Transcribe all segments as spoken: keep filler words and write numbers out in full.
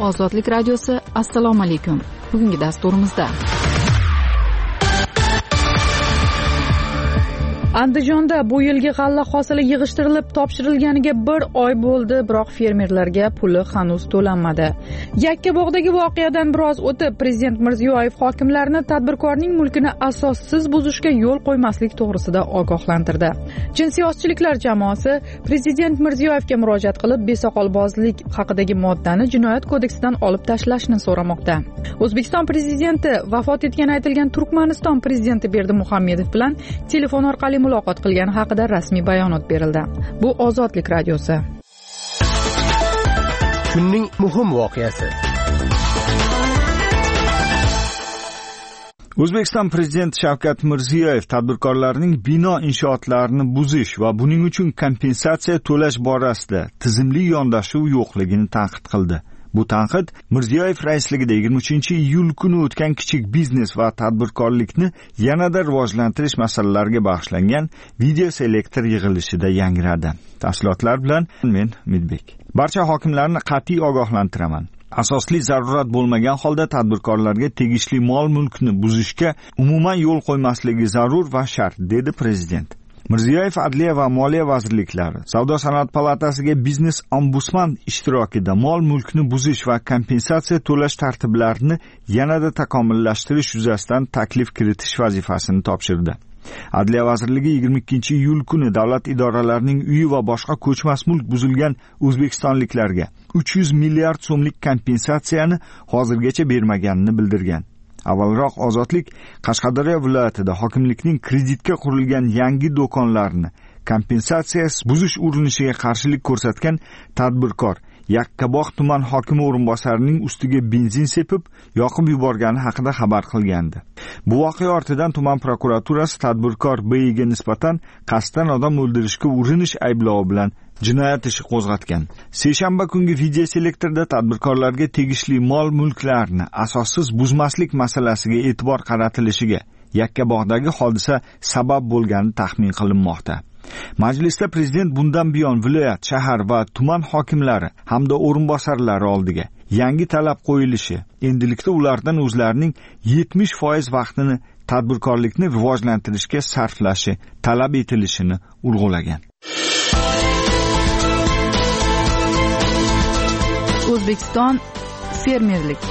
Ozodlik radiosi, assalomu alaykum. Bugungi dasturimizda Andijonda bu yilgi g'alla hosili yig'ishtirilib topshirilganiga bir oy bo'ldi, biroq fermerlarga puli hanuz to'lanmadi. Yakkabog'dagi voqeadan biroz o'tib, Prezident Mirziyoyev hokimlarni tadbirkorning mulkini asossiz buzishga yo'l qo'ymaslik to'g'risida ogohlantirdi. Jinsiyoschiliklar jamoasi Prezident Mirziyoyevga murojaat qilib, besoqolbozlik haqidagi moddani Jinoyat kodeksidan olib tashlashni so'ramoqda. O'zbekiston prezidenti vafot etgani aytilgan Turkmaniston prezidenti Berdimuhamedov bilan telefon orqali muloqot qilgani haqida rasmiy bayonot berildi. Bu Ozodlik radiosi. Kunning muhim voqeasi. O'zbekiston prezidenti Shavkat Mirziyoyev tadbirkorlarning bino inshootlarini buzish va buning uchun kompensatsiya to'lash borasida tizimli yondashuv yo'qligini tanqid qildi. Bu tanqid Mirziyoyev raisligida yigirma uchinchi iyul kuni o'tgan kichik biznes va tadbirkorlikni yanada rivojlantirish masalalariga bag'ishlangan video selektor yig'ilishida yangradi. Tafsilotlar bilan men Midbek. Barcha hokimlarni qat'iy ogohlantiraman. Asosli zarurat bo'lmagan holda tadbirkorlarga tegishli mol-mulkni buzishga umuman yo'l qo'ymasligi zarur va shart, dedi prezident. Mirziyoyev Adliya va Moliya vazirliklari, Savdo-sanoat palatasiga biznes ombudsman ishtirokida mol-mulkni buzish va kompensatsiya to'lash tartiblarini yanada takomillashtirish yuzasidan taklif kiritish vazifasini topshirdi. Adliya vazirligi yigirma ikkinchi iyul kuni davlat idoralarining uyi va boshqa ko'chmas mulk buzilgan o'zbekistonliklarga uch yuz milliard so'mlik kompensatsiyani hozirgacha bermaganini bildirgan. Avvalroq Ozodlik Qashqadaryo viloyatida hokimlikning kreditga qurilgan yangi do'konlarni kompensatsiyasiz buzish urinishiga qarshilik ko'rsatgan tadbirkor Yakkabog' tuman hokimi o'rinbosarining ustiga benzin sepib, yoqib yuborgani haqida xabar qilgandi. Bu voqea ortidan tuman prokuraturasi tadbirkor B ga nisbatan qasddan odam o'ldirishga urinish ayblovi bilan jinoyat ishi qo'zg'atgan. Seshanba kungi video selektorda tadbirkorlarga tegishli mol-mulklarni asossiz buzmaslik masalasiga e'tibor qaratilishiga Yakkabog'dagi hodisa sabab bo'lgani taxmin qilinmoqda. Majlisda prezident bundan buyon viloyat, shahar va tuman hokimlari hamda o'rinbosarlari oldiga yangi talab qo'yilishi, endilikda ulardan o'zlarining yetmish foiz vaqtini tadbirkorlikni rivojlantirishga sarflashi talab etilishini urg'ulagan. O'zbekiston fermerlik.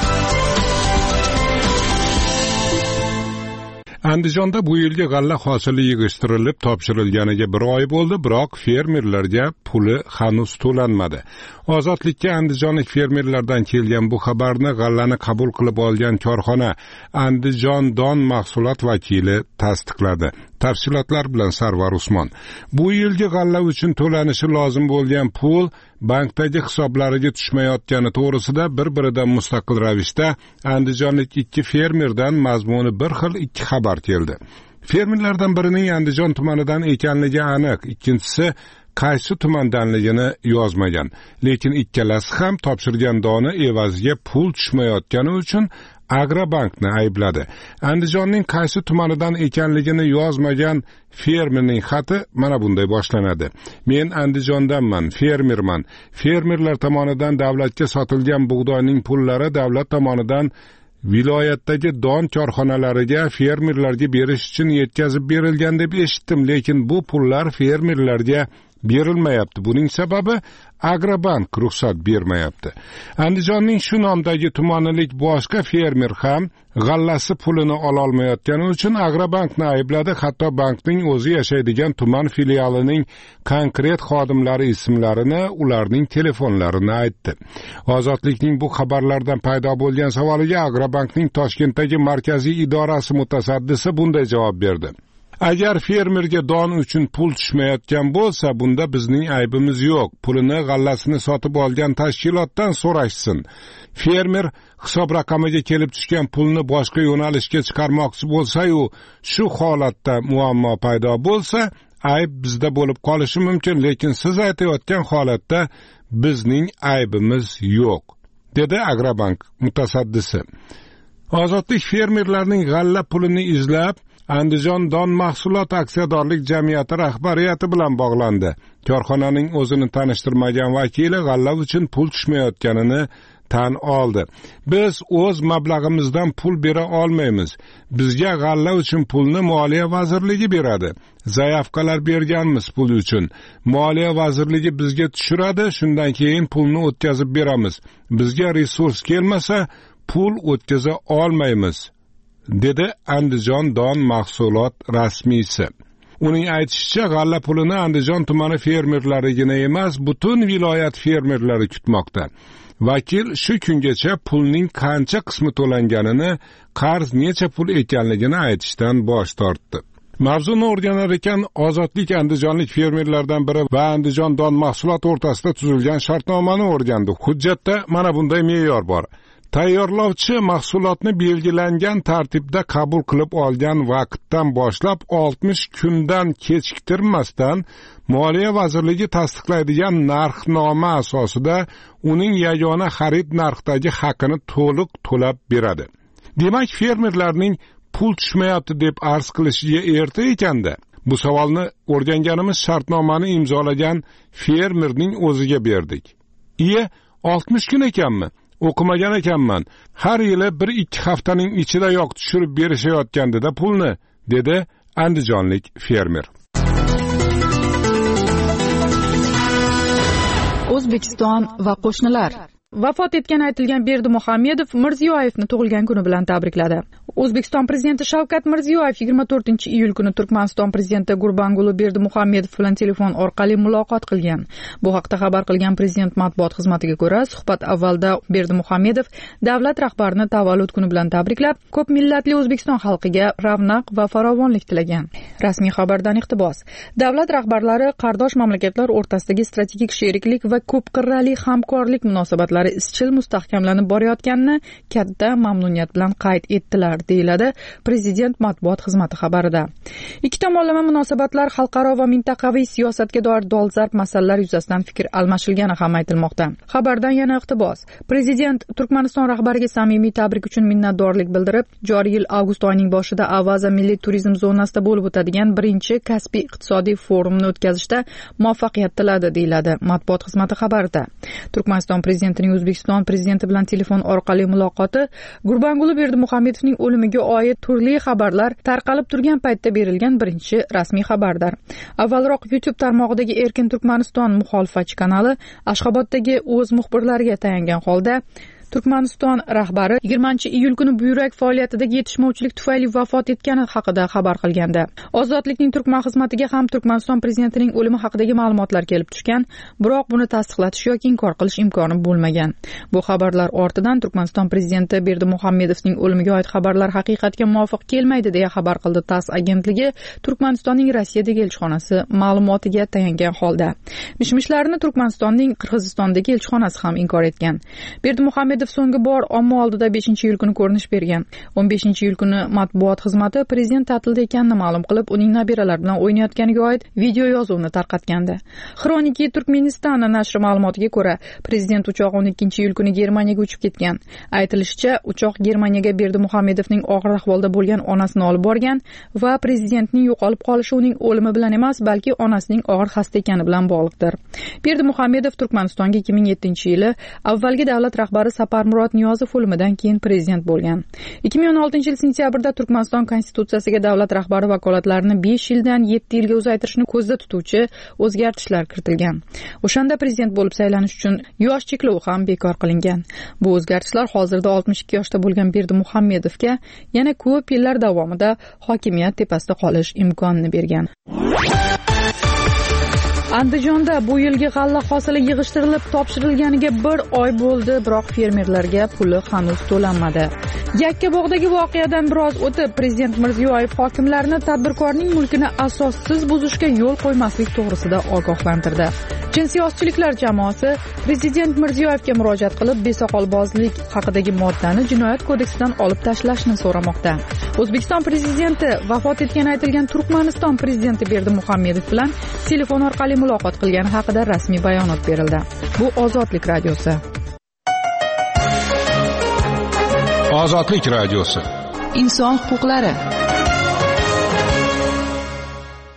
Andijonda bu yilgi g'alla hosili yig'ishtirilib topshirilganiga bir oy bo'ldi, biroq fermerlarga puli hanuz to'lanmadi. Ozodlikka andijonlik fermerlardan kelgan bu xabarni g'allani qabul qilib olgan korxona Andijon Don mahsulot vakili tasdiqladi. Tafsilotlar bilan Sarvar Usmon. Bu yilgi g'alla uchun to'lanishi lozim bo'lgan pul bankdagi hisoblariga tushmayotgani to'g'risida bir-biridan mustaqil ravishda andijonlik ikki fermerdan mazmuni bir xil ikki xabar keldi. Fermerlardan birining Andijon tumanidan ekanligi aniq, ikkinchisi qaysi tumandanligini yozmagan. Lekin ikkalasi ham topshirgan doni evaziga pul tushmayotgani uchun Agrobankni aybladi. Andijonning qaysi tumanidan ekanligini yozmagan fermerning xati mana bunday boshlanadi. Men Andijondanman, fermerman. Fermerlar tomonidan davlatga sotilgan bug'doyning pullari davlat tomonidan viloyatdagi don korxonalariga fermerlarga berish uchun yetkazib berilgan deb eshitdim, lekin bu pullar fermerlarga berilmayapti. Buning sababi Agrobank ruxsat bermayapti. Andijonning shu nomdagi tumanilik boshqa fermer ham g'allasi pulini ola olmayotgani uchun Agrobankni aybladi. Hatto bankning o'zi yashaydigan tuman filialining konkret xodimlari ismlarini, ularning telefonlarini aytdi. Ozodlikning bu xabarlardan paydo bo'lgan savoliga Agrobankning Toshkentdagi markaziy idorasi mutasaddisi bunday javob berdi. Agar fermerga don uchun pul tushmayotgan bo'lsa, bunda bizning aybimiz yo'q. Pulini g'allasini sotib olgan tashkilotdan so'rashsin. Fermer hisob raqamiga kelib tushgan pulni boshqa yo'nalishga chiqarmoqchi bo'lsa-yu, shu holatda muammo paydo bo'lsa, ayb bizda bo'lib qolishi mumkin, lekin siz aytayotgan holatda bizning aybimiz yo'q, dedi Agrobank mutasaddisi. Ozodlik fermerlarning g'alla pulini izlab Andijon Don mahsulot aksiyadorlik jamiyati rahbariyati bilan bog'landi. Korxonaning o'zini tanishtirmagan vakili g'alla uchun pul tushmayotganini tan oldi. Biz o'z mablag'imizdan pul bera olmaymiz. Bizga g'alla uchun pulni Moliya vazirligi beradi. Zayavkalar berganmiz pul uchun. Moliya vazirligi bizga tushiradi, shundan keyin pulni o'tkazib beramiz. Bizga resurs kelmasa, pul o'tkaza olmaymiz, dedi Andijon don mahsulot rasmiysi. Uning aytishicha, g'alla pulini Andijon tumani fermerlarigina emas, butun viloyat fermerlari kutmoqda. Vakil shu kungacha pulning qancha qismi to'langanini, qarz necha pul ekanligini aytishdan bosh tortdi. Mavzuni o'rganar ekan, Ozodlik andijonlik fermerlardan biri va Andijon don mahsulot o'rtasida tuzilgan shartnomani o'rgandi. Hujjatda mana bunday me'yor bor. Tayyorlovchi mahsulotni belgilangan tartibda qabul qilib olgan vaqtdan boshlab oltmish kundan kechiktirmasdan Moliya vazirligi tasdiqlaydigan narxnoma asosida uning yagona xarid narxidagi haqini to'liq to'lab beradi. Demak, fermerlarning pul tushmayapti deb arz qilishiga erta ekanda. Bu savolni o'rganganimiz shartnomani imzolagan fermerning o'ziga berdik. Iye, oltmish kun ekanmi? O'qimagan ekanman. Har yili bir ikki haftaning ichida yo'q tushirib berishayotgandida pulni, dedi andijonlik fermer. O'zbekiston va qo'shnilar. Vafot etgan aytilgan Berdimuhamedov Mirziyoyevni tug'ilgan kuni bilan tabrikladi. O'zbekiston prezidenti Shavkat Mirziyoyev yigirma to'rtinchi iyul kuni Turkmaniston prezidenti Gurbanguli Berdimuhamedov bilan telefon orqali muloqot qilgan. Bu haqda xabar qilgan prezident matbuot xizmatiga ko'ra, suhbat avvalda Berdimuhamedov davlat rahbarini tavallud kuni bilan tabriklab, ko'p millatli O'zbekiston xalqiga ravnaq va farovonlik tilagan. Rasmiy xabardan iqtibos. Davlat rahbarlari qardosh mamlakatlar o'rtasidagi strategik sheriklik va ko'p qirrali hamkorlik munosabatlari izchil mustahkamlanib borayotganini katta mamnuniyat bilan qayd etdilar, deyiladi prezident matbuot xizmati xabarida. Ikki tomonlama munosabatlar xalqaro va mintaqaviy siyosatga doir dolzarb masalalar yuzasidan fikr almashilgani ham aytilmoqda. Xabardan yana iqtibos. Prezident Turkmaniston rahbariga samimiy tabrik uchun minnatdorlik bildirib, joriy yil avgust oyining boshida Avaza milliy turizm zonasida bo'lib o'tadigan birinchi Kaspiy iqtisodiy forumini o'tkazishda muvaffaqiyat tiladi, deyiladi matbuot xizmati xabarida. Turkmaniston prezidentining O'zbekiston prezidenti bilan telefon orqali muloqoti Gurbanguli Berdimuhamedovning o'limiga oid turli xabarlar tarqalib turgan paytda berilgan birinchi rasmiy xabardir. Avvalroq YouTube tarmog'idagi Erkin Turkmaniston muxolifatchi kanali Ashxoboddagi o'z muxbirlariga tayangan holda Turkmaniston rahbari yigirmanchi iyul kuni buyrak faoliyatidagi yetishmovchilik tufayli vafot etgani haqida xabar qilgandi. Ozodlikning Turkman xizmatiga ham Turkmaniston prezidentining o'limi haqidagi ma'lumotlar kelib tushgan, biroq buni tasdiqlatish yoki inkor qilish imkoni bo'lmagan. Bu xabarlar ortidan Turkmaniston prezidenti Berdimuhamedovning o'limiga oid xabarlar haqiqatga muvofiq kelmaydi deya xabar qildi TASS agentligi Turkmanistonning Rossiyadagi elchixonasi ma'lumotiga tayangan holda. Mishmishlarni Turkmanistonning Qirg'izistondagi elchixonasi ham inkor etgan. Berdimuhamedov so'nggi bor omma oldida beshinchi iyul kuni ko'rinish bergan. o'n beshinchi iyul kuni matbuot xizmati prezident ta'tilda ekanini ma'lum qilib, uning nabiralari bilan o'ynayotganiga oid video yozuvni tarqatgandi. Xroniki Turkmeniston nashri ma'lumotiga ko'ra, prezident uchoq o'n ikkinchi iyul kuni Germaniyaga uchib ketgan. Aytilishicha, uchoq Germaniyaga Berdimuhamedovning og'ir ahvolda bo'lgan onasini olib borgan va prezidentning yo'qolib qolishi uning o'limi bilan emas, balki onasining og'ir xasta ekani bilan bog'liqdir. Berdimuhamedov Turkmanistonga ikki ming yettinchi yili avvalgi davlat rahbari Saparmurod Niyozov o'limidan keyin prezident bo'lgan. ikki ming o'n oltinchi yil sentyabrda Turkmaniston konstitutsiyasiga davlat rahbari vakolatlarini besh yildan yetti yilga uzaytirishni ko'zda tutuvchi o'zgartishlar kiritilgan. O'shanda prezident bo'lib saylanish uchun yosh cheklovi ham bekor qilingan. Bu o'zgartishlar hozirda oltmish ikki yoshda bo'lgan Berdimuhamedovga yana ko'p yillar davomida hokimiyat tepasida qolish imkonini bergan. Andijonda bu yilgi g'alla hosili yig'ishtirilib topshirilganiga bir oy bo'ldi, biroq fermerlarga puli hanuz to'lanmadi. Yakkabog'dagi voqeadan biroz o'tib, prezident Mirziyoyev hokimlarni tadbirkorning mulkini asossiz buzishga yo'l qo'ymaslik to'g'risida ogohlantirdi. Jinsiyoschiliklar jamoasi prezident Mirziyoyevga murojaat qilib, besoqolbozlik haqidagi moddani jinoyat kodeksidan olib tashlashni so'ramoqda. O'zbekiston prezidenti vafot etgani aytilgan Turkmaniston prezidenti Berdimuhamedov bilan telefon orqali muloqot qilgani haqida rasmiy bayonot berildi. Bu Ozodlik radiosi. Ozodlik radiosi. Inson huquqlari.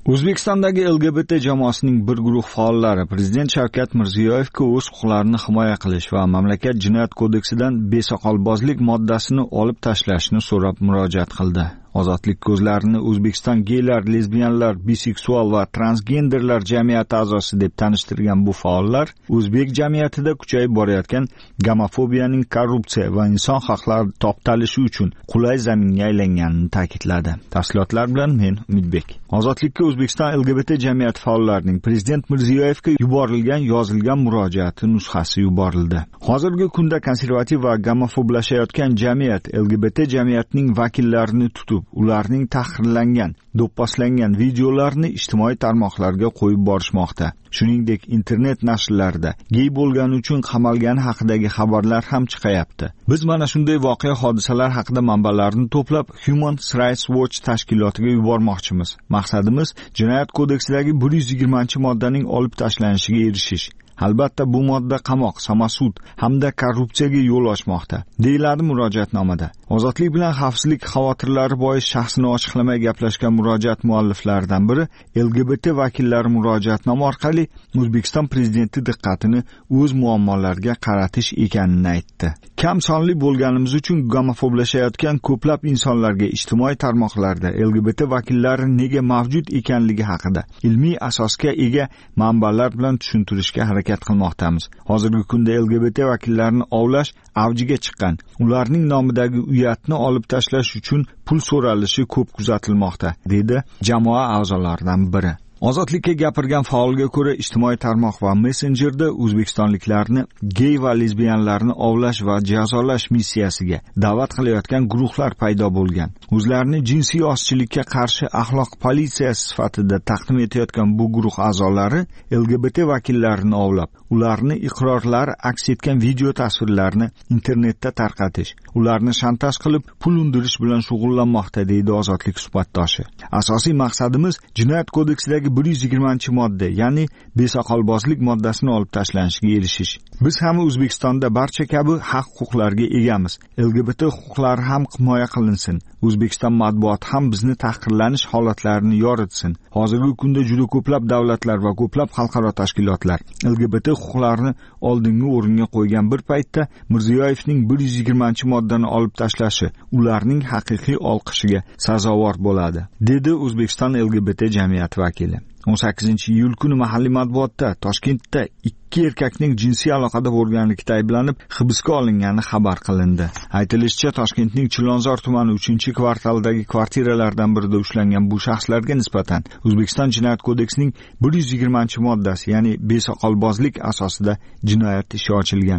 O'zbekistondagi L G B T jamoasining bir guruh faollari Prezident Shavkat Mirziyoyevga o'z huquqlarini himoya qilish va mamlakat jinoyat kodeksidan besoqolbozlik moddasini olib tashlashni so'rab murojaat qildi. Ozodlik ko'zlarini O'zbekiston geylar, lesbiyanlar, biseksual va transgenderlar jamiyati a'zosi deb tanishtirgan bu faollar o'zbek jamiyatida kuchayib borayotgan gomofobiyaning korrupsiya va inson haqlari toptalishi uchun qulay zaminga aylanganini ta'kidladi. Tafsilotlar bilan men Umidbek. Ozodlikka O'zbekiston L G B T jamiyati faollarining Prezident Mirziyoyevga yuborilgan yozilgan murojaati nusxasi yuborildi. Hozirgi kunda konservativ va gomofoblashayotgan jamiyat L G B T jamiyatining vakillarini tutib, ularning tahqirlangan, do'pposlangan videolarini ijtimoiy tarmoqlarga qo'yib borishmoqda. Shuningdek, internet nashrlarida gey bo'lgani uchun qamalgani haqidagi xabarlar ham chiqayapti. Biz mana shunday voqea hodisalar haqida manbalarni to'plab Human Rights Watch tashkilotiga yubormoqchimiz. Maqsadimiz jinoyat kodeksidagi bir yuz yigirmanchi moddaning olib tashlanishiga erishish. Albatta bu modda qamoq, samasud hamda korrupsiyaga yo'l ochmoqda, deyiladi murojaatnomada. Ozodlik bilan xavfsizlik xavotirlari bois shaxsini ochiqlamay gaplashgan murojaat mualliflaridan biri L G B T vakillari murojaatnoma orqali O'zbekiston prezidenti diqqatini o'z muammolariga qaratish ekanini aytdi. Kam sonli bo'lganimiz uchun gomofoblashayotgan ko'plab insonlarga ijtimoiy tarmoqlarda L G B T vakillari nega mavjud ekanligi haqida ilmiy asosga ega manbalar bilan tushuntirishga harakat qilmoqdamiz. Hozirgi kunda L G B T vakillarini ovlash avjiga chiqqan. Ularning nomidagi uyatni olib tashlash uchun pul so'ralishi ko'p kuzatilmoqda, dedi jamoa a'zolaridan biri. Ozodlikka gapirgan faolga ko'ra ijtimoiy tarmoq va messenjerda o'zbekistonliklarni gey va lesbiyanlarni ovlash va jazolash missiyasiga da'vat qilayotgan guruhlar paydo bo'lgan. O'zlarini jinsiy ozchilikka qarshi axloq politsiyasi sifatida taqdim etayotgan bu guruh a'zolari L G B T vakillarini ovlab, ularni iqrorlari aks etgan video tasvirlarni internetda tarqatish, ularni shantaj qilib pul undirish bilan shug'ullanmoqda, deydi Ozodlik suhbatdoshi. Asosiy maqsadimiz jinoyat kodeksidagi bir yuz yigirmanchi modda, ya'ni besoqolbozlik moddasini olib tashlanishiga erishish. Biz ham O'zbekistonda barcha kabi haq-huquqlarga egamiz. L G B T huquqlari ham himoya qilinsin. O'zbekiston matbuoti ham bizni tahqirlanish holatlarini yoritsin. Hozirgi kunda juda ko'plab davlatlar va ko'plab xalqaro tashkilotlar L G B T huquqlarini oldingi o'ringa qo'ygan bir paytda Mirziyoyevning bir yuz yigirmanchi moddani olib tashlashi ularning haqiqiy olqishiga sazovor bo'ladi, dedi O'zbekiston L G B T jamiyati vakili. o'n sakkizinchi iyul kuni mahalliy matbuotda Toshkentda ikki erkakning jinsiy aloqada bo'lganlikda ayblanib hibsga olingani xabar qilindi. Aytilishicha, Toshkentning Chilonzor tumani uchinchi kvartaldagi kvartiralardan birida ushlangan bu shaxslarga nisbatan O'zbekiston jinoyat kodeksining bir yuz yigirmanchi moddasi, ya'ni besoqolbozlik asosida jinoyat ishi ochilgan.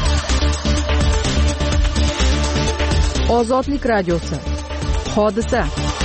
Ozodlik radiosi. Hodisa.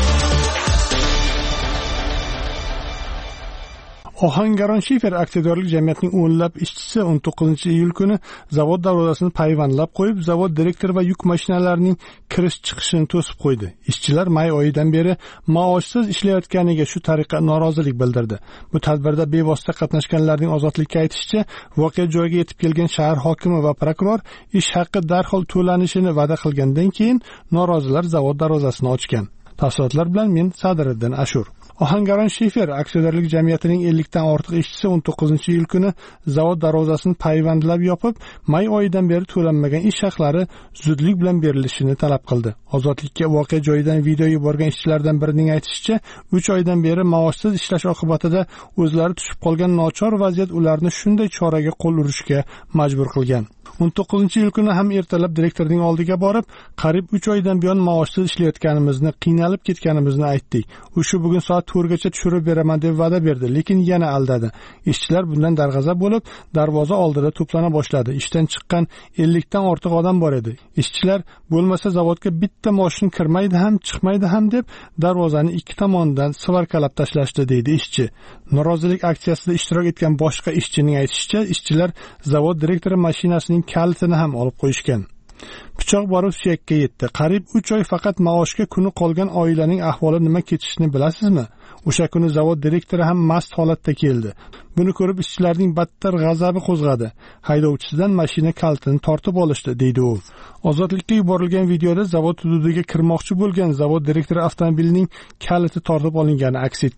Ohangaron Shifer aksiyadorlik jamiyatining o'nlab ishchisi o'n to'qqizinchi iyul kuni zavod darvozasini payvandlab qo'yib, zavod direktori va yuk mashinalarining kirish chiqishini to'sib qo'ydi. Ishchilar may oyidan beri maoshsiz ishlayotganiga shu tariqa norozilik bildirdi. Bu tadbirda bevosita qatnashganlarning Ozodlikka aytishicha, voqea joyiga yetib kelgan shahar hokimi va prokuror ish haqqi darhol to'lanishini va'da qilgandan keyin norozilar zavod darvozasini ochgan. Tafsilotlar bilan men Sadiriddin Ashur. Ohangaron Shifer aksiyadorlik jamiyatining ellikdan ortiq ishchisi o'n to'qqizinchi iyul kuni zavod darvozasini payvandlab yopib, may oyidan beri to'lanmagan ish haqlari zudlik bilan berilishini talab qildi. Ozodlikka voqea joyidan video yuborgan ishchilardan birining aytishicha, uch oydan beri maoshsiz ishlash oqibatida o'zlari tushib qolgan nochor vaziyat ularni shunday choraga qo'l urishga majbur qilgan. o'n to'qqizinchi iyul kuni ham ertalab direktorning oldiga borib, qariyb uch oydan buyon maoshsiz ishlayotganimizni, qiynalib ketganimizni aytdik. U shu bugun soat to'rtgacha tushirib beraman deb va'da berdi, lekin yana aldadi. Ishchilar bundan darg'azab bo'lib, darvoza oldida to'plana boshladi. Ishdan chiqqan ellikdan ortiq odam bor edi. Ishchilar bo'lmasa zavodga bitta moshin kirmaydi ham, chiqmaydi ham deb darvozani ikki tomonidan svarkalab tashlashdi, deydi ishchi. Norozilik aksiyasida ishtirok etgan boshqa ishchining aytishicha, ishchilar zavod direktori mashinasining kalitini ham olib qo'yishgan. Pichoq borib suyakka yetdi. Qariyb uch oy faqat maoshga kuni qolgan oilaning ahvoli nima kechishini bilasizmi? O'sha kuni zavod direktori ham mast holatda keldi. Buni ko'rib ishchilarning battar g'azabi qo'zg'adi. Haydovchisidan mashina kalitini tortib olishdi, deydi u. Ozodlikka yuborilgan videoda zavod hududiga kirmoqchi bo'lgan zavod direktori avtomobilining kaliti tortib olingani aks etgan.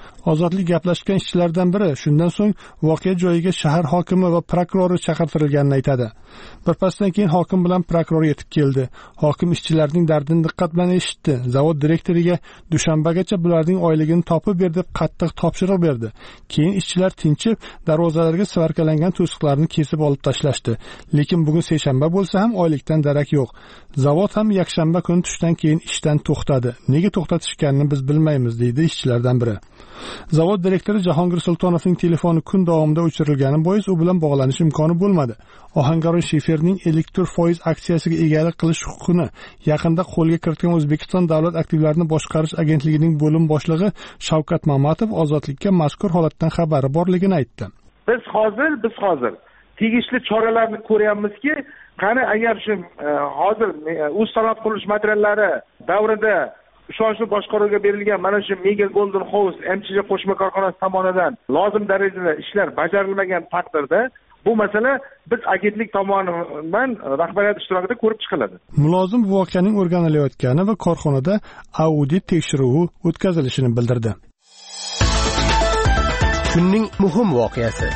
Ozodlik gaplashgan ishchilardan biri shundan so'ng voqea joyiga shahar hokimi va prokurori chaqirtirilganini aytadi. Birpasdan keyin hokim bilan prokuror yetib keldi. Hokim ishchilarning dardini diqqat bilan eshitdi. Zavod direktoriga dushanbagacha bularning oyligini topib ber deb qattiq topshiriq berdi. Keyin ishchilar tinchib, darvozalarga svarkalangan to'siqlarni kesib olib tashlashdi. Lekin bugun seshanba bo'lsa ham oylikdan darak yo'q. Zavod ham yakshanba kuni tushdan keyin ishdan to'xtadi. Nega to'xtatishganini biz bilmaymiz, deydi ishchilardan biri. Zavod direktori Jahongir Sultonovning telefoni kun davomida o'chirilgani bois u bilan bog'lanish imkoni bo'lmadi. Ohangaron Shiferning elektr foiz aksiyasiga egalik qilish huquqini yaqinda qo'lga kiritgan O'zbekiston Davlat aktivlarini boshqarish agentligining bo'lim boshlig'i Shavkat Mamatov Ozodlikka mazkur holatdan xabari borligini aytdi. Biz hozir biz hozir tegishli choralarni ko'ryapmizki, qani agar shu hozir o'z sanoat qurilish materiallari davrida ishonchli boshqaruvga berilgan mana shu Mega Golden House M C J qo'shma korxonasi tomonidan lozim darajada ishlar bajarilmagan taqdirda bu masala biz agentlik tomonidan rahbariyat ishtirokida ko'rib chiqiladi. Mulozim voqeaning o'rganilayotgani va korxonada audit tekshiruvi o'tkazilishini bildirdi. Kunning muhim voqeasi.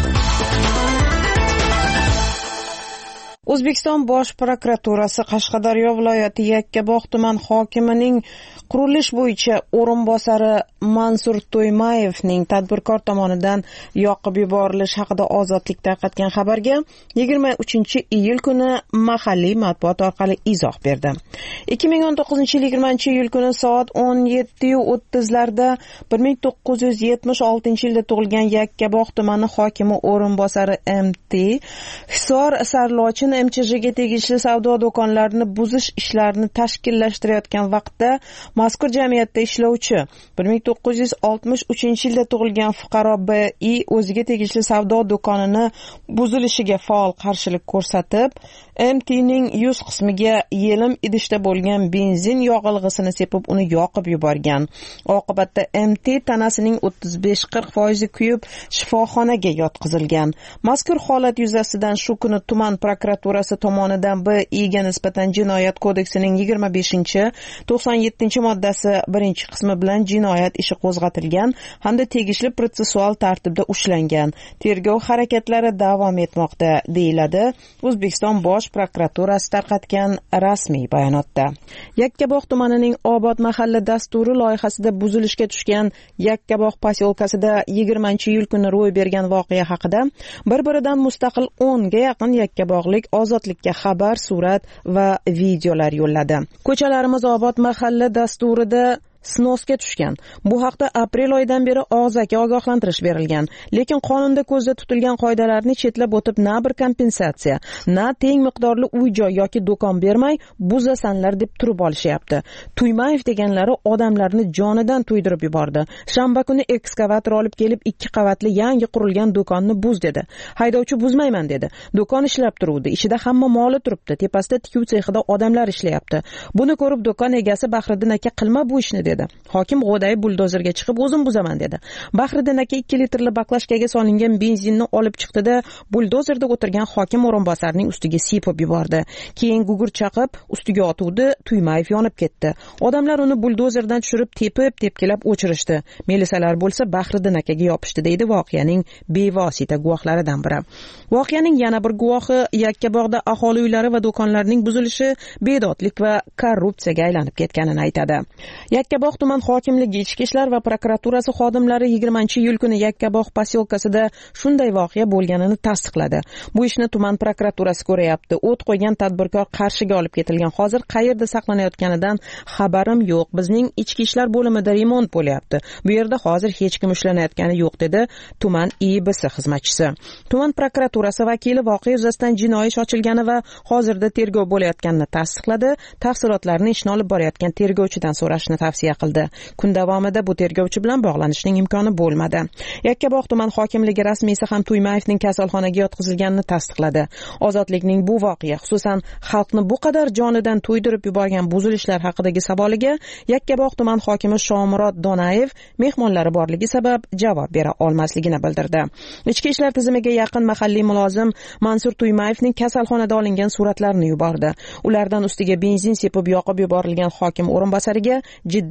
O'zbekiston Bosh prokuraturasi Qashqadaryo viloyati Yakkabog' tuman hokimining qurilish bo'yicha o'rinbosari Mansur To'ymayevning tadbirkor tomonidan yoqib yuborilish haqida Ozodlik tarqatgan xabarga yigirma uchinchi iyul kuni mahalliy matbuot orqali izoh berdi. ikki ming o'n to'qqizinchi yil yigirmanchi iyul kuni soat o'n yetti o'ttiz larda bir ming to'qqiz yuz yetmish oltinchi yilda tug'ilgan Yakkabog' tumani hokimi o'rinbosari M T Hisor Sarlochin M C Jga tegishli savdo do'konlarini buzish ishlarini tashkillashtirayotgan vaqtda mazkur jamiyatda ishlovchi bir ming to'qqiz yuz oltmish uchinchi yilda tug'ilgan fuqaro B I o'ziga tegishli savdo do'konini buzilishiga faol qarshilik ko'rsatib, M T ning yuz qismiga yelim idishda bo'lgan benzin yog'ilg'isini sepib uni yoqib yuborgan. Oqibatda M T tanasining o'ttiz besh qirq foizi kuyib shifoxonaga yotqizilgan. Mazkur holat yuzasidan shu kuni tuman prokuraturasi tomonidan B I ga nisbatan jinoyat kodeksining yigirma beshinchi to'qson yettinchi moddasi birinchi qismi bilan jinoyat ishi qo'zg'atilgan hamda tegishli protsessual tartibda ushlangan. Tergov harakatlari davom etmoqda, deyiladi O'zbekiston Bosh prokuraturasi tarqatgan rasmiy bayonotda. Yakkabog' tumanining Obod mahalla dasturi loyihasida buzilishga tushgan Yakkabog' posyolkasida yigirmanchi iyul kuni ro'y bergan voqea haqida bir-biridan mustaqil o'nga yaqin yakkabog'lik Ozodlikka xabar, surat va videolar yo'lladi. Ko'chalarimiz Obod mahalla dasturida snosga tushgan. Bu haqda aprel oyidan beri og'zaki ogohlantirish berilgan. Lekin qonunda ko'zda tutilgan qoidalarni chetlab o'tib na bir kompensatsiya, na teng miqdorli uy-joy yoki do'kon bermay buzasanlar deb turib olishyapti. Tuymayev deganlari odamlarni jonidan to'ydirib yubordi. Shanba kuni ekskavator olib kelib ikki qavatli yangi qurilgan do'konni buz dedi. Haydovchi buzmayman dedi. Do'kon ishlab turuvdi. Ichida hamma moli turibdi. Tepasida tikuv sexida odamlar ishlayapti. Buni ko'rib do'kon egasi Bahriddin aka qilma bu ishni dedi. Hokim g'o'dayib buldozerga chiqib o'zim buzaman dedi. Bahriddin aka ikki litrli baklashkaga solingan benzinni olib chiqdi-da, buldozerda o'tirgan hokim o'rinbosarining ustiga sepib yubordi. Keyin gugurt chaqib ustiga otuvdi, Tuymayev yonib ketdi. Odamlar uni buldozerdan tushirib tepib, tepkilab o'chirishdi. Milisalar bo'lsa Bahriddin akaga yopishdi, deydi voqeaning bevosita guvohlaridan biri. Voqeaning yana bir guvohi Yakkabog'da aholi uylari va do'konlarining buzilishi bedodlik va korrupsiyaga aylanib ketganini aytadi. Yakkabog' tuman hokimligi ichki ishlar va prokuraturasi xodimlari yigirmanchi iyul kuni Yakkabog' posyolkasida shunday voqea bo'lganini tasdiqladi. Bu ishni tuman prokuraturasi ko'rayapti. O't qo'ygan tadbirkor Qarshiga olib ketilgan. Hozir qayerda saqlanayotganidan xabarim yo'q. Bizning ichki ishlar bo'limida remont bo'lyapti. Bu yerda hozir hech kim ushlanayotgani yo'q, dedi tuman I B S xizmatchisi. Tuman prokuraturasi vakili voqea yuzasidan jinoiy ish ochilgani va hozirda tergov bo'layotganini tasdiqladi. Tafsilotlarni ishni olib borayotgan tergovchidan so'rashni tavsiya qildi. Kun davomida bu tergovchi bilan bog'lanishning imkoni bo'lmadi. Yakkabog' tuman hokimligi rasmiysi ham Tuymayevning kasalxonaga yotqizilganini tasdiqladi. Ozodlikning bu voqea, xususan xalqni bu qadar jonidan to'ydirib yuborgan buzilishlar haqidagi savoliga Yakkabog' tuman hokimi Shomurod Donayev mehmonlari borligi sabab javob bera olmasligini bildirdi. Ichki ishlar tizimiga yaqin mahalliy mulozim Mansur Tuymayevning kasalxonada olingan suratlarini yubordi. Ulardan ustiga benzin sepib yoqib yuborilgan hokim o'rinbosariga jiddiy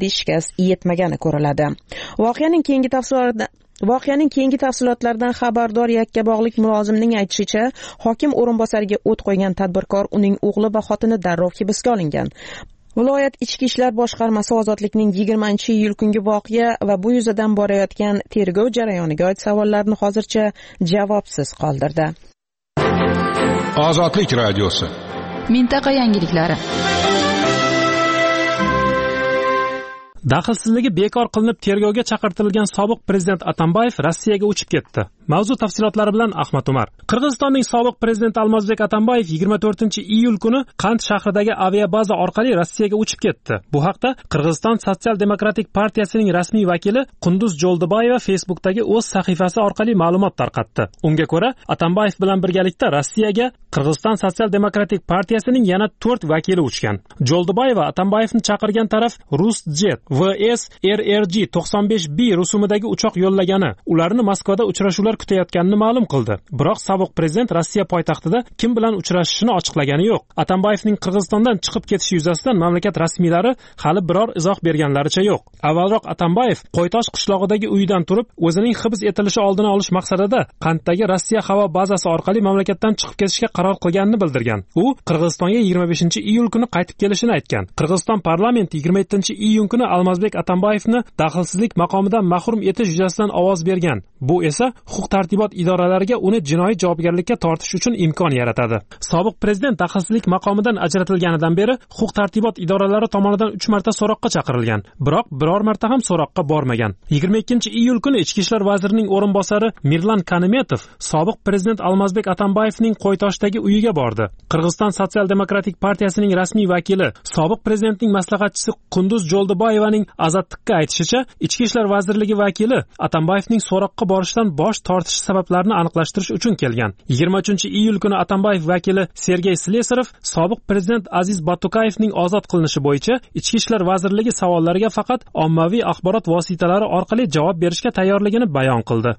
jiddiy shikast yetmagani ko'riladi. Voqeaning keyingi tafsilotlarida Voqeaning keyingi tafsilotlaridan xabardor Yakkabog'lik mulozimning aytishicha, hokim o'rinbosariga o't qo'ygan tadbirkor, uning o'g'li va xotini darrov hibsga olingan. Viloyat Ichki ishlar boshqarmasi Ozodlikning yigirmanchi iyul kungi voqea va bu yuzadan borayotgan tergov jarayoniga oid savollarni hozircha javobsiz qoldirdi. Ozodlik radiosi. Mintaqa yangiliklari. Daxlsizligi bekor qilinib tergovga chaqirtirilgan sobiq prezident Atambayev Rossiyaga uchib ketdi. Mavzu tafsilotlari bilan Ahmad Umar. Qirg'izistonning sobiq prezidenti Almazbek Atambayev yigirma to'rtinchi iyul kuni Qand shahridagi aviabaza orqali Rossiyaga uchib ketdi. Bu haqda Qirg'iziston Sotsial-demokratik partiyasining rasmiy vakili Qunduz Joldibayeva Facebook'dagi o'z sahifasi orqali ma'lumot tarqatdi. Unga ko'ra, Atambayev bilan birgalikda Rossiyaga Qirg'iziston Sotsial-demokratik partiyasining yana to'rt vakili uchgan. Joldibayeva Atambayevni chaqirgan taraf Rusjet V S R R G to'qson besh B rusumidagi uchoq yo'llagani, ularni Moskvada uchrashuvlar kutayotganini ma'lum qildi. Biroq sobiq prezident Rossiya poytaxtida kim bilan uchrashishini ochiqlagani yo'q. Atambayevning Qirg'izistondan chiqib ketishi yuzasidan mamlakat rasmiylari hali biror izoh berganlaricha yo'q. Avvalroq Atambayev Qo'ytosh qishlog'idagi uyidan turib, o'zining hibs etilishi oldini olish maqsadida Qanddagi Rossiya havo bazasi orqali mamlakatdan chiqib ketishga qaror qilganini bildirgan. U Qirg'izistonga yigirma beshinchi iyul kuni qaytib kelishini aytgan. Qirg'iziston parlamenti yigirma yettinchi iyun kuni Almazbek Atambayevni daxlsizlik maqomidan mahrum etish yuzasidan ovoz bergan. Bu esa huquq-tartibot idoralariga uni jinoiy javobgarlikka tortish uchun imkon yaratadi. Sobiq prezident daxlsizlik maqomidan ajratilganidan beri huquq-tartibot idoralari tomonidan uch marta so'roqqa chaqirilgan, biroq biror marta ham so'roqqa bormagan. yigirma ikkinchi iyul kuni Ichki ishlar vazirining o'rinbosari Mirlan Kanimetov sobiq prezident Almazbek Atambayevning Qo'ytoshdagi uyiga bordi. Qirg'iziston Sotsial-demokratik partiyasining rasmiy vakili, sobiq prezidentning maslahatchisi Qunduz Joldibayevaning Azadlikka aytishicha, Ichki ishlar vazirligi vakili Atambayevning so'roqqa borishdan bosh tortish sabablarini aniqlashtirish uchun kelgan. yigirma uchinchi iyul kuni Atambayev vakili Sergey Slesarov sobiq prezident Aziz Batukayevning ozod qilinishi bo'yicha Ichki ishlar vazirligi savollariga faqat ommaviy axborot vositalari orqali javob berishga tayyorligini bayon qildi.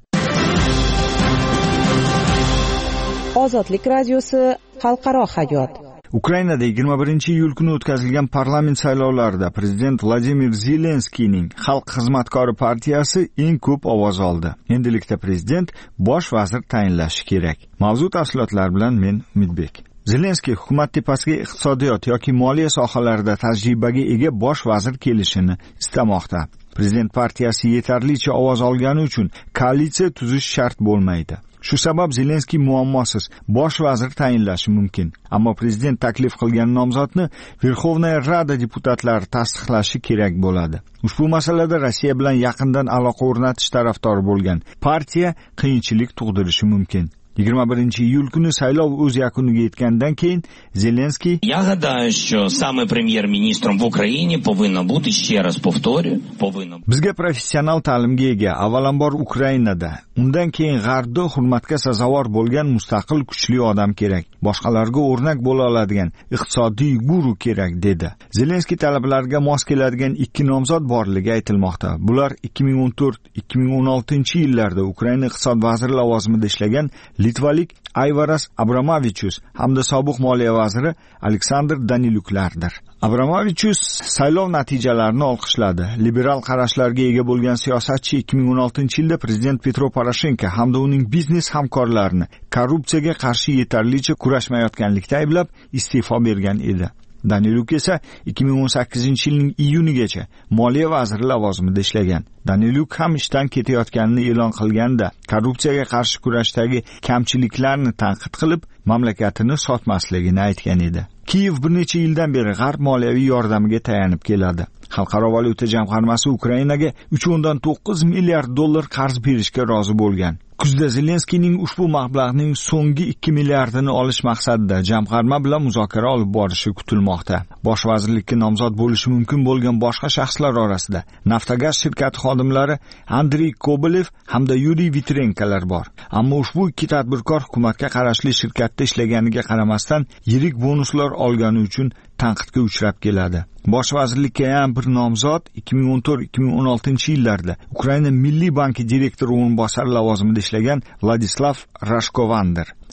Ozodlik radiosi xalqaro hayot. Ukrainada yigirma birinchi iyul kuni o'tkazilgan parlament saylovlarida prezident Vladimir Zelenskiyning Xalq xizmatkori partiyasi eng ko'p ovoz oldi. Endilikda prezident bosh vazir tayinlashi kerak. Mavzu tafsilotlari bilan men Umidbek. Zelenskiy hukumat tepasiga iqtisodiyot yoki moliya sohalarida tajribaga ega bosh vazir kelishini istamoqda. Prezident partiyasi yetarlicha ovoz olgani uchun koalitsiya tuzish shart bo'lmaydi. Shu sabab Zelenskiy muammosiz bosh vazir tayinlashi mumkin. Ammo prezident taklif qilgan nomzodni Verxovnaya Rada deputatlari tasdiqlashi kerak bo'ladi. Ushbu masalada Rossiya bilan yaqindan aloqa o'rnatish tarafdori bo'lgan partiya qiyinchilik tug'dirishi mumkin. yigirma birinchi iyul kuni saylov o'z yakuniga yetgandan keyin Zelenskiy Я гадаю, що саме прем'єр-міністром в Україні повинно бути, ще раз повторю, повинно Bizga professional ta'limga ega, avvalambor Ukrainada, undan keyin G'arbda hurmatga sazovor bo'lgan mustaqil kuchli odam kerak. Boshqalarga o'rnak bo'la oladigan iqtisodiy guru kerak dedi. Zelenskiy talablariga mos keladigan ikki nomzod borligi aytilmoqda. Bular ikki ming o'n to'rt ikki ming o'n oltinchi yillarda Ukraina iqtisod vaziri lavozimida ishlagan Litvalik Ayvaras Abramovichus hamda sobiq moliya vaziri Aleksandr Daniluklardir. Abramovichus saylov natijalarini olqishladi. Liberal qarashlarga ega bo'lgan siyosatchi ikki ming o'n oltinchi yilda prezident Petro Poroshenko hamda uning biznes hamkorlarini korrupsiyaga qarshi yetarlicha kurashmayotganlikda ayblab iste'fo bergan edi. Daniluk esa ikki ming o'n sakkizinchi yilning iyunigacha moliya vaziri lavozimida ishlagan. Daniluk ham ishdan ketayotganini e'lon qilganda korrupsiyaga qarshi kurashdagi kamchiliklarni tanqid qilib, mamlakatini sotmasligini aytgan edi. Kiyev bir necha yildan beri G'arb moliyaviy yordamiga tayanib keladi. Xalqaro valyuta jamg'armasi Ukrainaga uch o'ndan to'qqiz milliard dollar qarz berishga rozi bo'lgan. Kuzda Zelenskiyning ushbu mablag'ning so'nggi ikki milliardini olish maqsadida jamg'arma bilan muzokara olib borishi kutilmoqda. Bosh vazirlikka nomzod bo'lishi mumkin bo'lgan boshqa shaxslar orasida Naftogaz shirkati xodimlari Andrey Kobolev hamda Yuriy Vitrenkolar bor. Ammo ushbu ikki tadbirkor hukumatga qarashli shirkatda ishlaganiga qaramasdan yirik bonuslar olgani uchun tanqidga uchrab keladi. Bosh vazirlikka ham bir nomzod ikki ming o'n to'rt ikki ming o'n oltinchi yillarda Ukraina Milliy banki direktori o'rinbosari lavozimida ishlagan Vladislav Rashkovandir.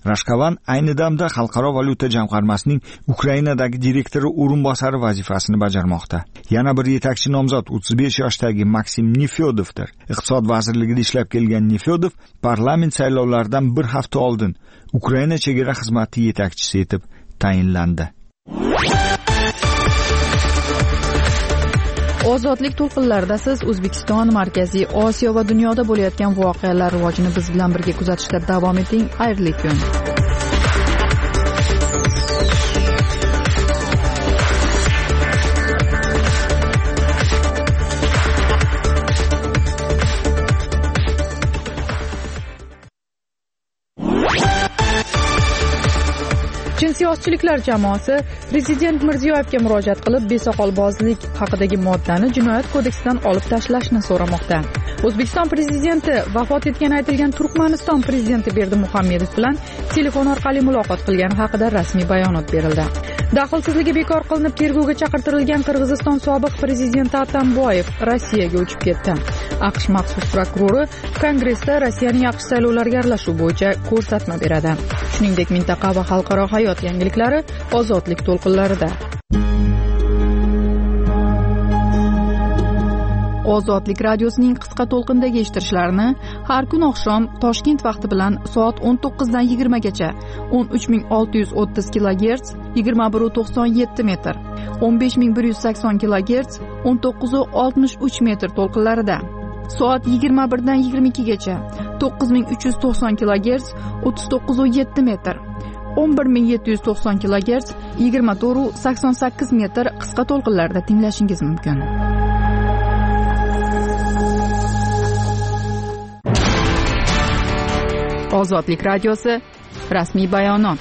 Rashkavan ayni damda Xalqaro valyuta jamg'armasining Ukrainadagi direktori o'rinbosari vazifasini bajarmoqda. Yana bir yetakchi nomzod o'ttiz besh yoshdagi Maksim Nefyodovdir. Iqtisod vazirligida ishlab kelgan Nefyodov parlament saylovlaridan bir hafta oldin Ukraina chegara xizmati yetakchisi etib tayinlandi. Ozodlik to'lqinlarida siz O'zbekiston, Markaziy Osiyo va dunyoda bo'layotgan voqealar rivojini biz bilan birga kuzatishda davom eting. Xayrli kun. Siyoschiliklar jamoasi Prezident Mirziyoyevga murojaat qilib, besoqolbozlik haqidagi moddani Jinoyat kodeksidan olib tashlashni so'ramoqda. O'zbekiston prezidenti vafot etgani aytilgan Turkmaniston prezidenti Berdimuhamedov bilan telefon orqali muloqot qilgani haqida rasmiy bayonot berildi. Daxlsizligi bekor qilinib, tergovga chaqirtirilgan Qirg'iziston sobiq prezidenti Atamboyev Rossiyaga uchib ketdi. AQSh maxsus prokurori Kongressda Rossiyaning AQSh saylovlariga aralashuv bo'yicha ko'rsatma beradi. Shuningdek, mintaqa va xalqaro hayot yangiliklari ozodlik to'lqinlarida. Ozodlik radiosining qisqa to'lqindagi eshittirishlarini har kun oqshom Toshkent vaqti bilan soat o'n to'qqiz dan yigirma gacha o'n uch ming olti yuz o'ttiz kilogerts yigirma bir nuqta to'qson yetti metr, o'n besh ming bir yuz sakson kilogerts o'n to'qqiz nuqta oltmish uch metr to'lqinlarida, soat yigirma bir dan yigirma ikki gacha to'qqiz ming uch yuz to'qson kilogerts o'ttiz to'qqiz nuqta yetti metr, o'n bir ming yetti yuz to'qson kilogerts yigirma to'rt nuqta sakson sakkiz metr qisqa to'lqinlarda tinglashingiz mumkin. Ozodlik radiosi rasmiy bayonot.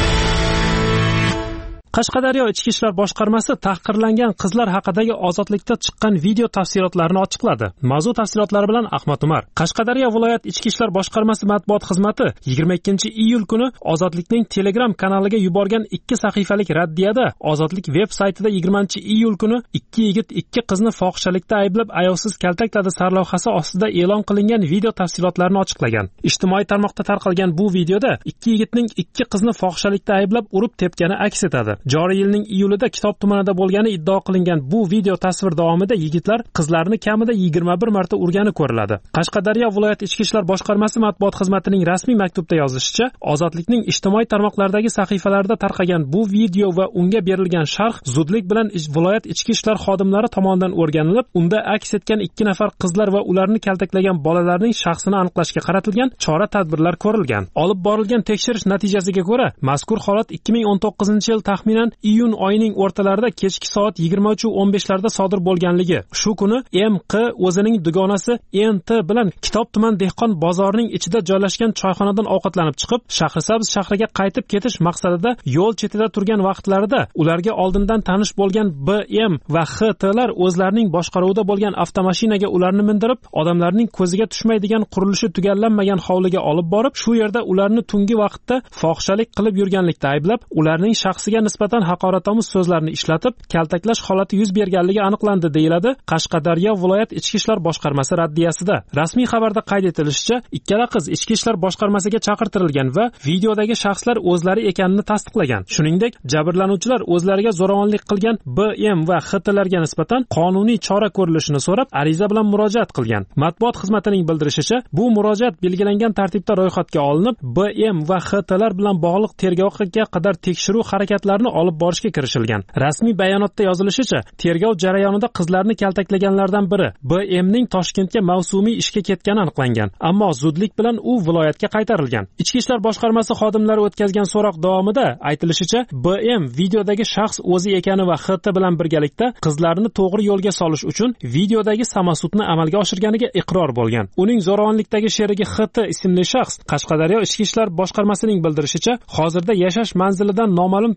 Qashqadaryo Ichki ishlar boshqarmasi tahqirlangan qizlar haqidagi ozodlikda chiqqan video tafsilotlarini ochiqladi. Mavzu tafsilotlari bilan Ahmad Umar. Qashqadaryo viloyat Ichki ishlar boshqarmasi matbuot xizmati yigirma ikkinchi iyul kuni Ozodlikning Telegram kanaliga yuborgan ikki sahifalik raddiyada Ozodlik veb saytida yigirmanchi iyul kuni ikki yigit ikki qizni fohishalikda ayblab ayovsiz kaltakladi sarlavhasi ostida e'lon qilingan video tafsilotlarini ochiqlagan. Ijtimoiy tarmoqda tarqalgan bu videoda ikki yigitning ikki qizni fohishalikda ayblab urib tepgani aks etadi. Joriy yilning iyulida Kitob tumanida bo'lgani iddao qilingan bu video tasvir davomida yigitlar qizlarni kamida yigirma bir marta urgani ko'riladi. Qashqadaryo viloyat Ichki ishlar boshqarmasi matbuot xizmatining rasmiy maktubda yozishicha, Ozodlikning ijtimoiy tarmoqlardagi sahifalarida tarqagan bu video va unga berilgan sharh zudlik bilan viloyat ichki ishlar xodimlari tomonidan o'rganilib, unda aks etgan ikki nafar qizlar va ularni kaltaklagan bolalarning shaxsini aniqlashga qaratilgan chora-tadbirlar ko'rilgan. Olib borilgan tekshirish natijasiga ko'ra, mazkur holat ikki ming o'n to'qqizinchi yil taxminan iyun oyining o'rtalarida kechki soat yigirma uch o'n besh larda sodir bo'lganligi. Shu kuni M Q o'zining dugonasi N T bilan Kitob tuman dehqon bozorining ichida joylashgan choyxonadan ovqatlanib chiqib, Shahrisabz shahriga qaytib ketish maqsadida yo'l chetida turgan vaqtlarida ularga oldindan tanish bo'lgan B M va X T lar o'zlarining boshqaruvida bo'lgan avtomashinaga ularni mindirib, odamlarning ko'ziga tushmaydigan qurilishi tugallanmagan hovliga olib borib, shu yerda ularni tungi vaqtda fohishalik qilib yurganlikda ayblab, ularning shaxsiga nisbatan haqoratomuz so'zlarni ishlatib, kaltaklash holati yuz berganligi aniqlandi, deyiladi Qashqadaryo viloyat ichki ishlar boshqarmasi raddiyasida. Rasmiy xabarda qayd etilishicha, ikkala qiz ichki ishlar boshqarmasiga chaqirtirilgan va videodagi shaxslar o'zlari ekanini tasdiqlagan. Shuningdek, jabrlanuvchilar o'zlariga zo'ravonlik qilgan B M va X T larga nisbatan qonuniy chora ko'rilishini so'rab, ariza bilan murojaat qilgan. Matbuot xizmatining bildirishicha, bu murojaat belgilangan tartibda ro'yxatga olinib, B M va X T lar bilan bog'liq tergovga qadar tekshiruv harakatlarini olib borishga kirishilgan. Rasmiy bayonotda yozilishicha, tergov jarayonida qizlarni kaltaklaganlardan biri B M ning Toshkentga mavsumiy ishga ketgani aniqlangan, ammo zudlik bilan u viloyatga qaytarilgan. Ichki ishlar boshqarmasi xodimlari o'tkazgan so'roq davomida aytilishicha, B M videodagi shaxs o'zi ekani va X T bilan birgalikda qizlarni to'g'ri yo'lga solish uchun videodagi samosudni amalga oshirganiga iqror bo'lgan. Uning zo'ravonlikdagi sherigi X T ismli shaxs Qashqadaryo ichki ishlar boshqarmasining bildirishicha, hozirda yashash manzilidan noma'lum tomonga chiqib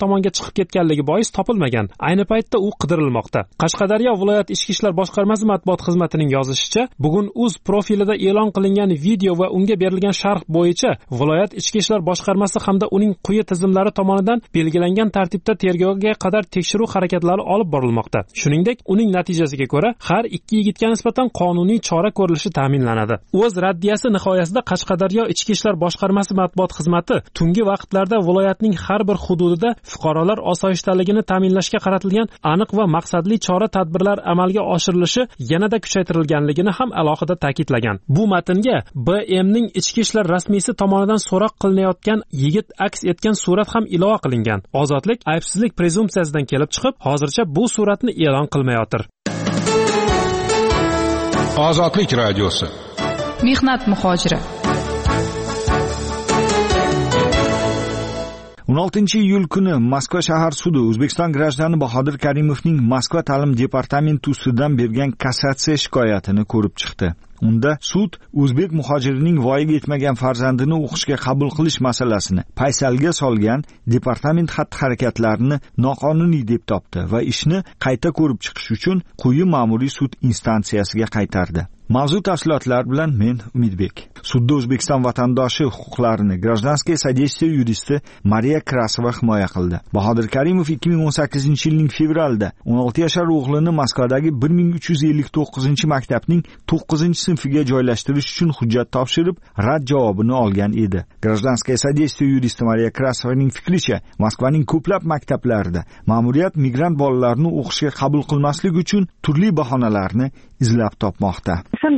chiqib ketganligi bois topilmagan. Ayni paytda u qidirilmoqda. Qashqadaryo viloyat ichki ishlar boshqarmasi matbuot xizmatining yozishicha, bugun uz profilida e'lon qilingan video va unga berilgan sharh bo'yicha viloyat ichki ishlar boshqarmasi hamda uning quyi tizimlari tomonidan belgilangan tartibda tergovga qadar tekshiruv harakatlari olib borilmoqda. Shuningdek, uning natijasiga ko'ra har ikki yigitga nisbatan qonuniy chora ko'rilishi ta'minlanadi. O'z raddiyasi nihoyasida Qashqadaryo ichki ishlar boshqarmasi matbuot xizmati tungi vaqtlarda viloyatning har bir hududida fuqarolar osoyishtaligini ta'minlashga qaratilgan aniq va maqsadli chora-tadbirlar amalga oshirilishi yanada kuchaytirilganligini ham alohida ta'kidlagan. Bu matnga B M ning ichki ishlar rasmiysi tomonidan so'roq qilinayotgan yigit aks etgan surat ham ilova qilingan. Ozodlik aybsizlik prezumsiyasidan kelib chiqib, hozircha bu suratni e'lon qilmayotir. Ozodlik radiosi. Mehnat muhojiri. o'n oltinchi iyul kuni Moskva shahar sudi O'zbekiston grajdani Bahodir Karimovning Moskva ta'lim departamenti ustidan bergan kassatsiya shikoyatini ko'rib chiqdi. Unda sud o'zbek muhojirining voyaga yetmagan farzandini o'qishga qabul qilish masalasini paysalga solgan departament xatti-harakatlarini noqonuniy deb topdi va ishni qayta ko'rib chiqish uchun quyi ma'muriy sud instansiyasiga qaytardi. Mavzu tafsilotlar bilan men Umidbek. Sudda O'zbekiston vatandoshi huquqlarini Гражданское содействие yuristi Mariya Krasova himoya qildi. Bahodir Karimov ikki ming o'n sakkizinchi yilning fevralida o'n olti yashar o'g'lini Moskvadagi bir ming uch yuz ellik to'qqizinchi maktabning to'qqizinchi sinfiga joylashtirish uchun hujjat topshirib, rad javobini olgan edi. Гражданское содействие yuristi Mariya Krasovaning fikricha, Moskvaning ko'plab maktablarida ma'muriyat migrant bolalarni o'qishga qabul qilmaslik uchun turli bahonalarni izlab topmoqda.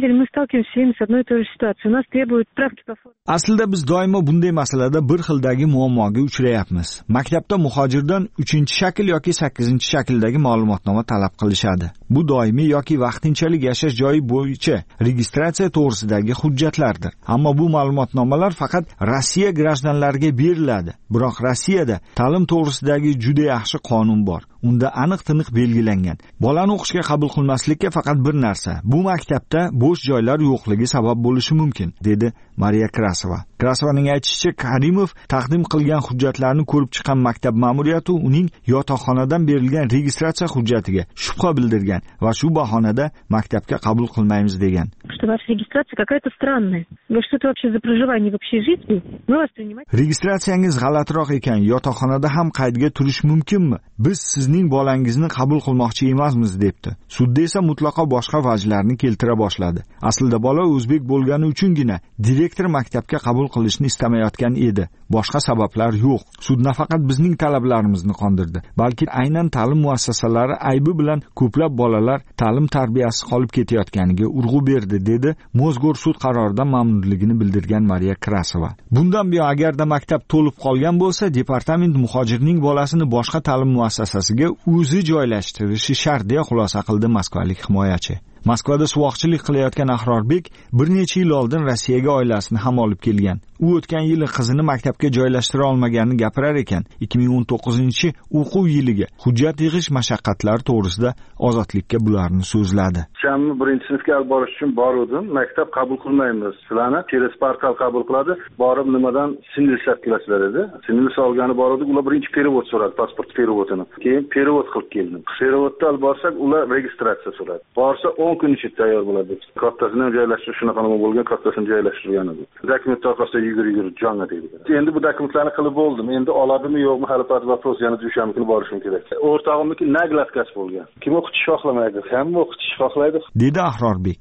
Aslida biz doimo bunday masalada bir xildagi muammoga uchrayapmiz. Maktabda muhojirdan uchinchi shakl yoki sakkizinchi shakldagi ma'lumotnoma talab qilishadi. Bu doimiy yoki vaqtinchalik yashash joyi bo'yicha registratsiya to'g'risidagi hujjatlardir. Ammo bu ma'lumotnomalar faqat Rossiya grajdanlariga beriladi. Biroq Rossiyada ta'lim to'g'risidagi juda yaxshi qonun bor. Unda aniq-tiniq belgilangan. Bolani o'qishga qabul qilmaslikka faqat bir narsa. Bu maktabda bo'sh joylar yo'qligi sabab bo'lishi mumkin, dedi Mariya Krasova. Krasovaning aytishicha, Karimov taqdim qilgan hujjatlarni ko'rib chiqqan maktab ma'muriyati uning yotoqxonadan berilgan registratsiya hujjatiga shubha bildirgan va shu bahonada maktabga qabul qilmaymiz degan. Registratsiyangiz g'alatiroq ekan, yotoqxonada ham qaydga turish mumkinmi? Biz sizning bolangizni qabul qilmoqchi emasmiz, debdi. Sudda esa mutlaqo boshqa vajlarni keltira boshladi. Aslida bola o'zbek bo'lgani uchungina direktor maktabga qabul qilishni istamayotgan edi. Boshqa sabablar yo'q. Sud nafaqat bizning talablarimizni qondirdi, balki aynan ta'lim muassasalari aybi bilan ko'plab bolalar ta'lim tarbiyasi qolib ketayotganiga urg'u berdi, dedi Mozgor sud qaroridan mamnunligini bildirgan Mariya Krasova. Bundan buyon agarda maktab to'lib qolgan bo'lsa, departament muhojirning bolasini boshqa ta'lim muassasasiga o'zi joylashtirishi shart, deya xulosa qildi moskvalik himoyachi. Moskvada suvoqchilik qilayotgan Ahrorbek bir necha yil oldin Rossiyaga oilasini ham olib kelgan. U o'tgan yili qizini maktabga joylashtira olmaganini gapirar ekan. ikki ming o'n to'qqizinchi o'quv yiliga hujjat yig'ish mashaqqatlari to'g'risida Ozodlikka bularni so'zladi. Shamni birinchi sinfga olib borish uchun bordim. Maktab qabul qilmaymiz. Sizlarni через portal qabul qiladi. Borib nimadan singlisi qilasizlar edi. Singlisi olgani bor edi. Ular birinchi перевод so'radi, pasport переводini. Keyin перевод qilib keldim. Переводni olib borsak, ular registratsiya so'radi. Borsa o'n kun ichida tayyor bo'ladi. Kattasini joylashtirish shunaqa nima bo'lgan, kattasini joylashtirgan edi. Dokument orqasida yugurib jonga tegdi. Endi bu dokumentlarni qilib bo'ldim. Endi oladimi yo'qmi hali pat вопрос yana dushanba kuni borishim kerak. O'rtog'imniki naglatkach bo'lgan. Kim o'qitish xohlamaydi, hamma o'qitish xohlaydi, dedi Ahrorbek.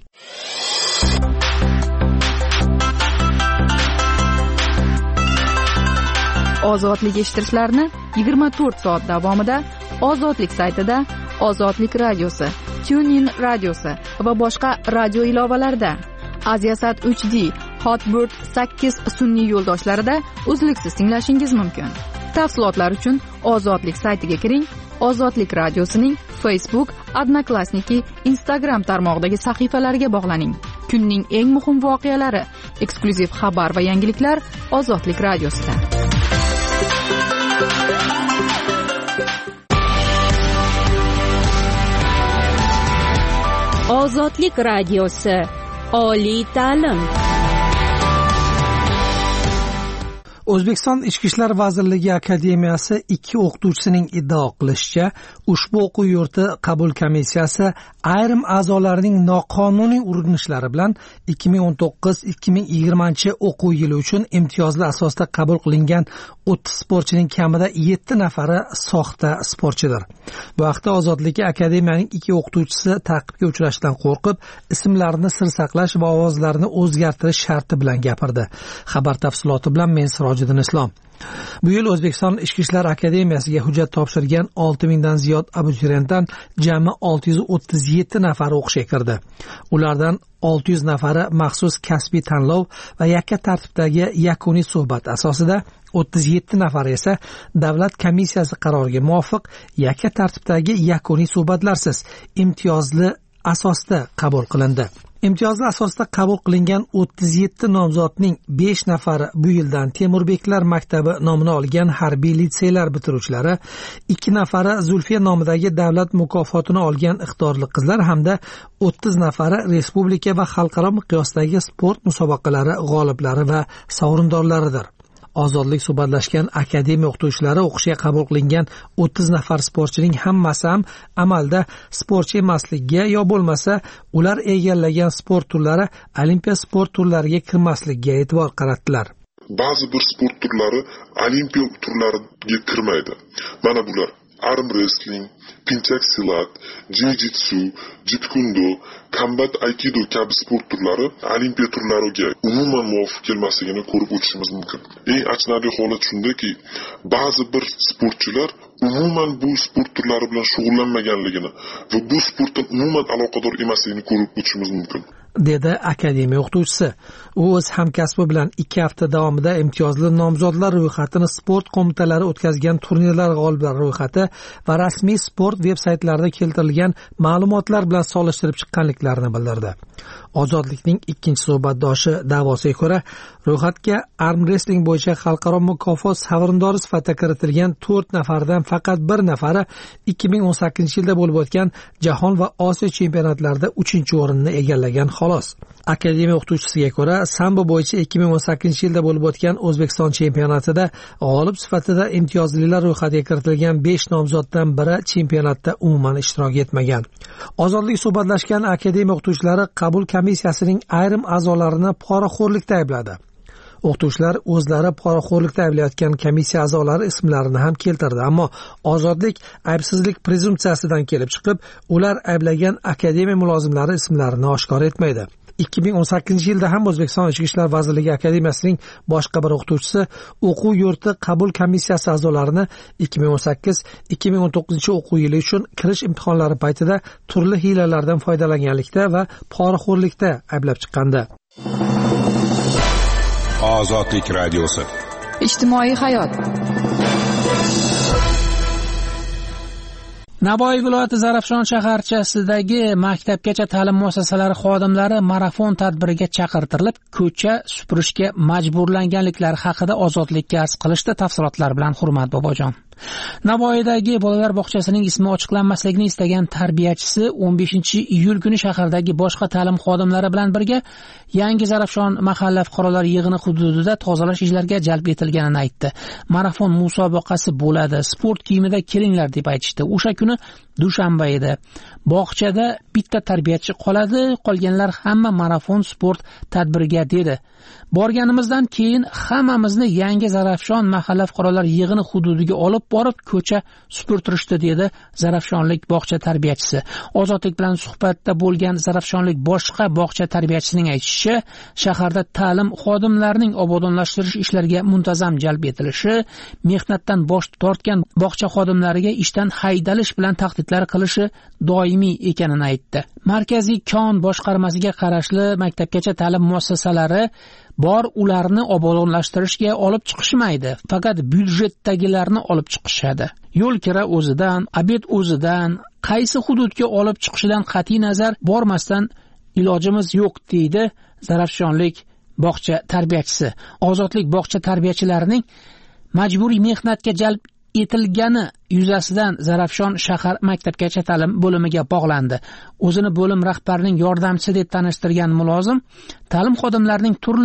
Ozodlik eshittirishlarni yigirma to'rt soat davomida Ozodlik saytida, Ozodlik radiosi, TuneIn radiosi va boshqa radio ilovalarida, Aziasat uch D, Hotbird sakkiz sun'iy yo'ldoshlarida uzluksiz tinglashingiz mumkin. Tafsilotlar uchun Ozodlik saytiga kiring. Ozodlik radiosining Facebook, Odnoklassniki, Instagram tarmog'idagi sahifalariga bog'laning. Kunning eng muhim voqealari, eksklyuziv xabar va yangiliklar Ozodlik radiosida. Ozodlik radiosi, oliy ta'lim. O'zbekiston Ichki ishlar vazirligi akademiyasi ikki o'qituvchisining iddao qilishicha, ushbu o'quv yurti qabul komissiyasi ayrim a'zolarining noqonuniy urinishlari bilan ikki ming o'n to'qqiz ikki ming yigirmanchi o'quv yili uchun imtiyozli asosda qabul qilingan o'ttiz sportchining kamida yetti nafari soxta sportchidir. Bu haqda Ozodlik akademiyaning ikki o'qituvchisi ta'qibga uchrashdan qo'rqib, ismlarini sir saqlash va ovozlarini o'zgartirish sharti bilan gapirdi. Xabar tafsiloti bilan men Sirojiddin Islom. Bu yil O'zbekiston Ichki ishlar akademiyasiga hujjat topshirgan olti mingdan ziyod abituriyentdan jami olti yuz o'ttiz yetti nafari o'qishga kirdi. Ulardan olti yuz nafari maxsus kasbiy tanlov va yakka tartibdagi yakuniy suhbat asosida, o'ttiz yetti nafari esa davlat komissiyasi qaroriga muvofiq yakka tartibdagi yakuniy suhbatlarsiz imtiyozli asosda qabul qilindi. Imtiyozli asosda qabul qilingan o'ttiz yetti nomzodning besh nafari bu yildan Temurbeklar maktabi nomini olgan harbiy litseylar bitiruvchilari, ikki nafari Zulfiya nomidagi davlat mukofotini olgan iqtidorli qizlar hamda o'ttiz nafari respublika va xalqaro miqyosdagi sport musobaqalari g'oliblari va sovrindorlaridir. Ozodlik suhbatlashgan akademiya o'qituvchilari o'qishga qabul qilingan o'ttiz nafar sportchining hammasi ham amalda sportchi emasligiga yo bo'lmasa ular egallagan sport turlari olimpiya sport turlariga kirmasligiga e'tibor qaratdilar. Ba'zi bir sport turlari olimpiya turlariga kirmaydi. Mana bular: arm wrestling, pinchak silat, jiu-jitsu, jitkundo, kombat aikido kabi sport turlari olimpiya turlariga umuman muvofiq kelmasligini ko'rib o'tishimiz mumkin. Eng achinarli holat shundaki, ba'zi bir sportchilar umuman bu sport turlari bilan shug'ullanmaganligini va bu sportdan umuman aloqador emasligini ko'rib o'tishimiz mumkin, dedi akademiya o'qituvchisi. U o'z hamkasbi bilan ikki hafta davomida imtiyozli nomzodlar ro'yxatini sport qo'mitalari o'tkazgan turnirlar g'oliblari ro'yxati va rasmiy sport veb-saytlarida keltirilgan ma'lumotlar bilan solishtirib chiqqanliklarini bildirdi. Ozodlikning ikkinchi suhbatdoshi da'vosiga ko'ra, ro'yxatga arm wrestling bo'yicha xalqaro mukofot sovrindori sifatida kiritilgan to'rt nafardan faqat bir nafari ikki ming o'n sakkizinchi yilda bo'lib o'tgan jahon va Osiyo chempionatlarida uchinchi o'rinni egallagan xolos. Akademiya o'qituvchisiga ko'ra, sambo bo'yicha ikki ming o'n sakkizinchi yilda bo'lib o'tgan O'zbekiston chempionatida g'olib sifatida imtiyozlilar ro'yxatiga kiritilgan besh nomzoddan biri chempionatda umuman ishtirok etmagan. Ozodlik suhbatlashgan akademiya o'qituvchilari qabul komissiyasining ayrim a'zolarini poraxo'rlikda aybladi. O'qituvchilar o'zlari poraxo'rlikda ayblayotgan komissiya a'zolari ismlarini ham keltirdi, ammo Ozodlik aybsizlik prezumsiyasidan kelib chiqib, ular ayblagan akademiya mulozimlari ismlarini oshkor etmaydi. ikki ming o'n sakkizinchi yilda ham O'zbekiston Ichki ishlar vazirligi akademiyasining boshqa bir o'qituvchisi o'quv yurti qabul komissiyasi a'zolarini ikki ming o'n sakkiz ikki ming o'n to'qqizinchi o'quv yili uchun kirish imtihonlari paytida turli hiylalardan foydalanganlikda va poraxo'rlikda ayblab chiqqandi. Ozodlik radiosi. Ijtimoiy hayot. Navoiy viloyati Zarafshon shaharchasidagi maktabgacha ta'lim muassasalari xodimlari marafon tadbiriga chaqirtirilib, ko'cha supurishga majburlanganliklari haqida Ozodlikka arz qilishdi. Tafsilotlar bilan Hurmat Bobojon. Navoiydagi bolalar bog'chasining ismi ochiqlanmasligini istagan tarbiyachisi o'n beshinchi iyul kuni shahardagi boshqa ta'lim xodimlari bilan birga Yangi Zarafshon mahalla fuqarolar yig'ini hududida tozalash ishlariga jalb etilganini aytdi. Marafon musobaqasi bo'ladi, sport kiyimida kelinglar deb aytishdi. O'sha kuni dushanba edi. Bog'chada bitta tarbiyachi qoladi, qolganlar hamma marafon sport tadbiriga dedi. Borganimizdan keyin hammamizni Yangi Zarafshon mahalla fuqarolar yig'ini hududiga olib borib ko'cha supurtirishdi dedi Zarafshonlik bog'cha tarbiyachisi. Ozodlik bilan suhbatda bo'lgan Zarafshonlik boshqa bog'cha tarbiyachisining aytishicha, shaharda ta'lim xodimlarining obodonlashtirish ishlariga muntazam jalb etilishi, mehnatdan bosh tortgan bog'cha xodimlariga ishdan haydalish bilan tahdidlar qilishi doimiy ekanini aytdi. Markaziy kon boshqarmasiga qarashli maktabgacha ta'lim muassasalari bor, ularni obodonlashtirishga olib chiqishmaydi, faqat byudjetdagilarni olib chiqishadi. Yo'l kira o'zidan, obed o'zidan, qaysi hududga olib chiqishidan qat'iy nazar bormasdan ilojimiz yo'q deydi Zarafshonlik bog'cha tarbiyachisi. Ozodlik bog'cha tarbiyachilarining majburiy mehnatga jalb etilgani yuzasidan Zarafshon shahar maktabgacha ta'lim bo'limiga bog'landi. O'zini bo'lim rahbarining yordamchisi deb tanishtirgan mulozim ta'lim xodimlarining turli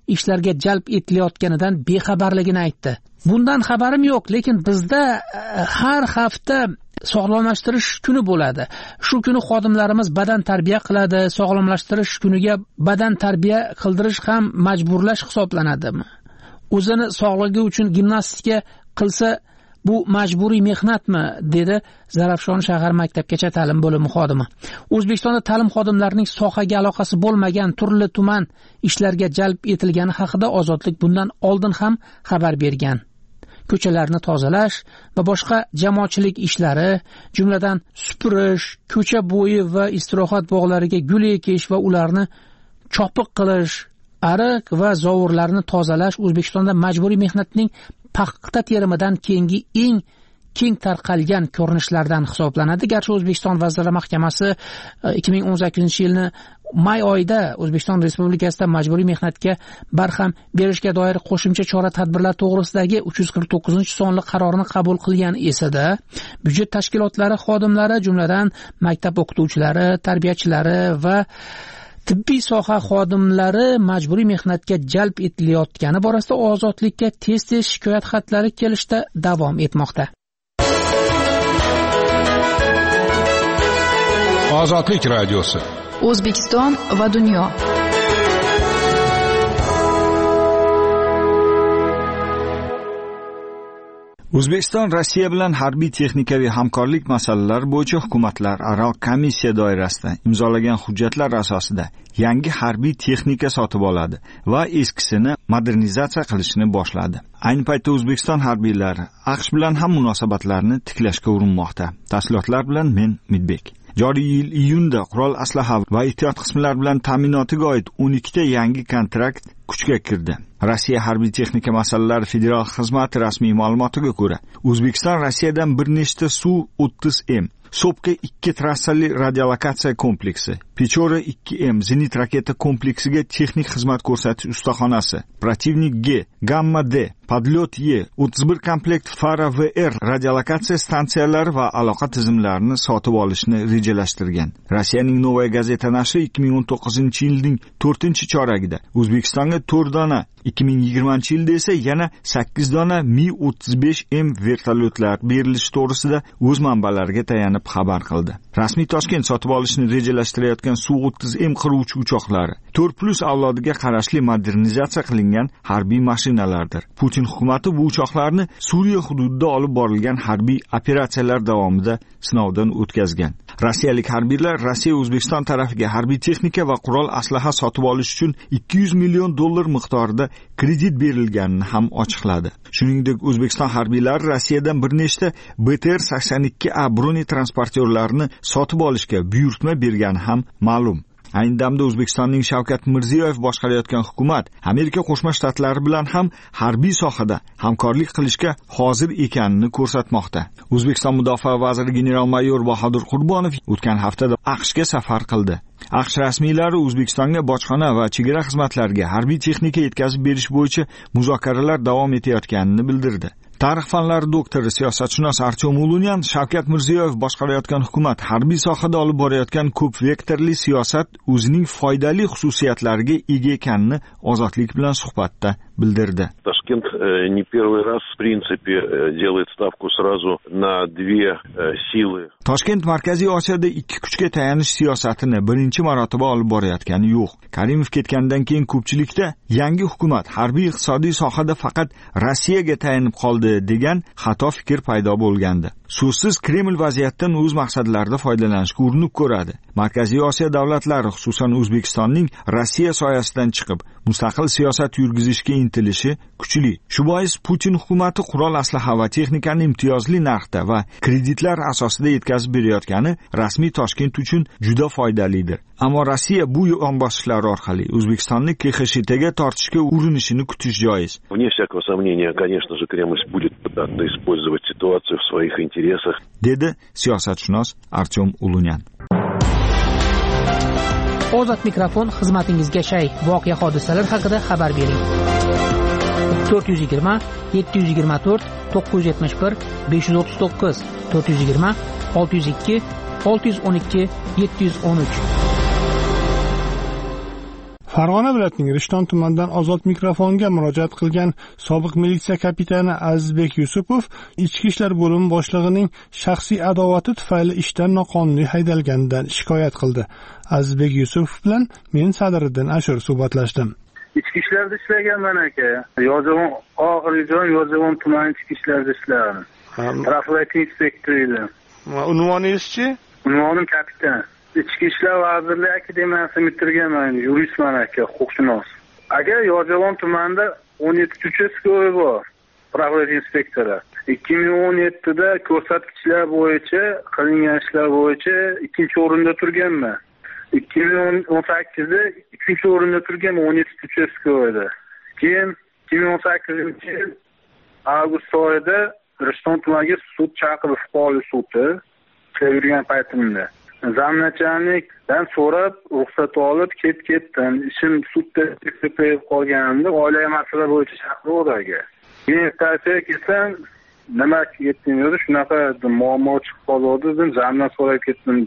ishlarga jalb etilayotganidan bexabarligini aytdi. Bundan xabarim yo'q, lekin bizda har hafta sog'lomlashtirish kuni bo'ladi. Shu kuni xodimlarimiz badan tarbiya qiladi. Sog'lomlashtirish kuniga badan tarbiya qildirish ham majburlash hisoblanadimi? O'zini sog'ligi uchun gimnastika qilsa bu majburiy mehnatmi, dedi Zarafshon shahar maktabgacha ta'lim bo'limi xodimi. O'zbekistonda ta'lim xodimlarining sohaga aloqasi bo'lmagan turli tuman ishlarga jalb etilgani haqida Ozodlik bundan oldin ham xabar bergan. Ko'chalarni tozalash va boshqa jamoatchilik ishlari, jumladan supurish, ko'cha bo'yi va istirohat bog'lariga gul ekish va ularni chopiq qilish, ariq va zovurlarni tozalash O'zbekistonda majburiy mehnatning paxta terimidan keyingi eng keng tarqalgan ko'rinishlardan hisoblanadi. Garchi O'zbekiston Vazirlar Mahkamasi ikki ming o'n sakkizinchi yilni may oyida O'zbekiston Respublikasida majburiy mehnatga barham berishga doir qo'shimcha chora-tadbirlar to'g'risidagi uch yuz qirq to'qqizinchi sonli qarorini qabul qilgan esa-da, byudjet tashkilotlari xodimlari, jumladan maktab o'qituvchilari, tarbiyachilari va tibbiy soha xodimlari majburiy mehnatga jalb etilayotgani borasida Ozodlikka tez-tez shikoyat xatlari kelishda davom etmoqda. Ozodlik radiosi. O'zbekiston va dunyo. O'zbekiston Rossiya bilan harbiy texnikaviy hamkorlik masalalari bo'yicha hukumatlararo komissiya doirasida imzolagan hujjatlar asosida yangi harbiy texnika sotib oladi va eskisini modernizatsiya qilishni boshladi. Ayni paytda O'zbekiston harbiylari AQSh bilan ham munosabatlarni tiklashga urinmoqda. Tafsilotlar bilan men Midbek. Joriy yil iyunda qurol aslaha va ehtiyot qismlari bilan ta'minotiga oid o'n ikkita yangi kontrakt kuchga kirdi. Rossiya harbiy texnika masalalari federal xizmati rasmiy ma'lumotiga ko'ra, O'zbekiston Rossiyadan bir nechta Su o'ttiz M, Sopka ikki trassali radiolokatsiya kompleksi, Pechora ikki M zenit raketa kompleksiga texnik xizmat ko'rsatish ustaxonasi, Protivnik G, Gamma D, Padlyot Y, o'ttiz bir komplekt Fara V R radiolokatsiya stansiyalari va aloqa tizimlarini sotib olishni rejalashtirgan. Rossiyaning Novaya gazeta nashri ikki ming o'n to'qqizinchi yilning to'rtinchi choragida O'zbekistonga to'rt dona, ikki ming yigirmanchi yilda esa yana sakkiz dona Mi o'ttiz besh M vertolyotlar berilishi to'g'risida o'z manbalariga tayanib xabar qildi. Rasmiy Toshkent sotib olishni rejalashtirayotgan Su o'ttiz M qiruvchi uchoqlari to'rt plus avlodiga qarashli modernizatsiya qilingan harbiy mashinalardir. Putin hukumati bu uchoqlarni Suriya hududida olib borilgan harbiy operatsiyalar davomida sinovdan o'tkazgan. Rossiyalik harbiylar Rossiya O'zbekiston tarafiga harbiy texnika va qurol aslaha sotib olish uchun ikki yuz million dollar miqdorida kredit berilganini ham ochiqladi. Shuningdek, O'zbekiston harbiylari Rossiyadan bir nechta B T R sakson ikki A bronetransportyorlarni sotib olishga buyurtma bergani ham ma'lum. Ayni damda O'zbekistonning Shavkat Mirziyoyev boshqarayotgan hukumat Amerika Qo'shma Shtatlari bilan ham harbiy sohada hamkorlik qilishga hozir ekanini ko'rsatmoqda. O'zbekiston Mudofaa vaziri general-mayor Bahodir Qurbonov o'tgan haftada AQShga safar qildi. AQSh rasmiylari O'zbekistonga bojxona va chegara xizmatlariga harbiy texnika yetkazib berish bo'yicha muzokaralar davom etayotganini bildirdi. Tarix fanlari doktori, siyosatshunos Artyom Ulunyan Shavkat Mirziyoyev boshqarayotgan hukumat harbiy sohada olib borayotgan ko'p vektorli siyosat o'zining foydali xususiyatlariga ega ekanini Ozodlik bilan suhbatda bildirdi. Toshkent не первый раз в принципе делает ставку сразу на две силы. Toshkent Markaziy Osiyoda ikki kuchga tayanish siyosatini birinchi marotaba olib borayotgani yo'q. Karimov ketgandan keyin ko'pchilikda yangi hukumat harbiy iqtisodiy sohada faqat Rossiyaga tayanib qoldi degan xato fikr paydo bo'lgandi. So'zsiz Kreml vaziyatdan o'z maqsadlarida foydalanishga urinib ko'radi. Markaziy Osiyo davlatlari, xususan O'zbekistonning Rossiya soyasidan chiqib, mustaqil siyosat yurgizishga intilishi kuchli. Shu bois Putin hukumati qurol aslaha va texnikani imtiyozli narxda va kreditlar asosida yetkazib berayotgani rasmiy Toshkent uchun juda foydalidir. Ammo Rossiya bu yonbosishlar orqali O'zbekistonni K X S T ga tortishga urinishini kutish joiz. Вне всякого сомнения, конечно же, Кремль будет пытаться использовать ситуацию в своих интересах. Dedi siyosatshunos Artyom Ulunyan. Ozod mikrofon xizmatingizga shay. Voqea hodisalar haqida xabar bering. to'rt yuz yigirma yetti yuz yigirma to'rt to'qqiz yuz yetmish bir besh yuz o'ttiz to'qqiz to'rt yuz yigirma olti yuz ikki olti yuz o'n ikki yetti yuz o'n uch. Farg'ona viloyatining Rishton tumanidan Ozod mikrofonga murojaat qilgan sobiq militsiya kapitani Azizbek Yusupov ichki ishlar bo'limi boshlig'ining shaxsiy adovati tufayli ishdan noqonuniy haydalganidan shikoyat qildi. Azizbek Yusupov bilan men Sadiriddin Ashur suhbatlashdim. Ichki ishlarda ishlaganman aka. Yozyovon oxirgi Yozyovon tumani ichki ishlarda ishladim. Profilaktika inspektori edim. Unvoningiz-chi? Unvonim kapitan. Ichki ishlar vazirligi akademiyasini bitirganman, yuristman aka, huquqshunos. Aka, Yozyovon tumanida o'n yetti uchastkavoy bor, profilaktika inspektori. ikki ming o'n yettida ko'rsatkichlar bo'yicha, qilingan ishlar bo'yicha ikkinchi o'rinda turganman. ikki ming o'n sakkizda uchinchi o'rinda turgan o'n yetti uchastkavoyda. Keyin ikki ming o'n sakkizinchi yil avgust oyida Rishton tumaniga sud chaqirib, fuqarolik sudi yurgan paytimda zamnachanlikdan so'rab ruxsat olib ket-ketdim. Ishim sudda ko'payib qolganimda oilaviy masala bo'yicha chaqiruvdi aka. Keyin ertasiga kelsam, nima ketding dedi, shunaqa muammo chiqib qoldi dedim, zamdan so'rab ketdim.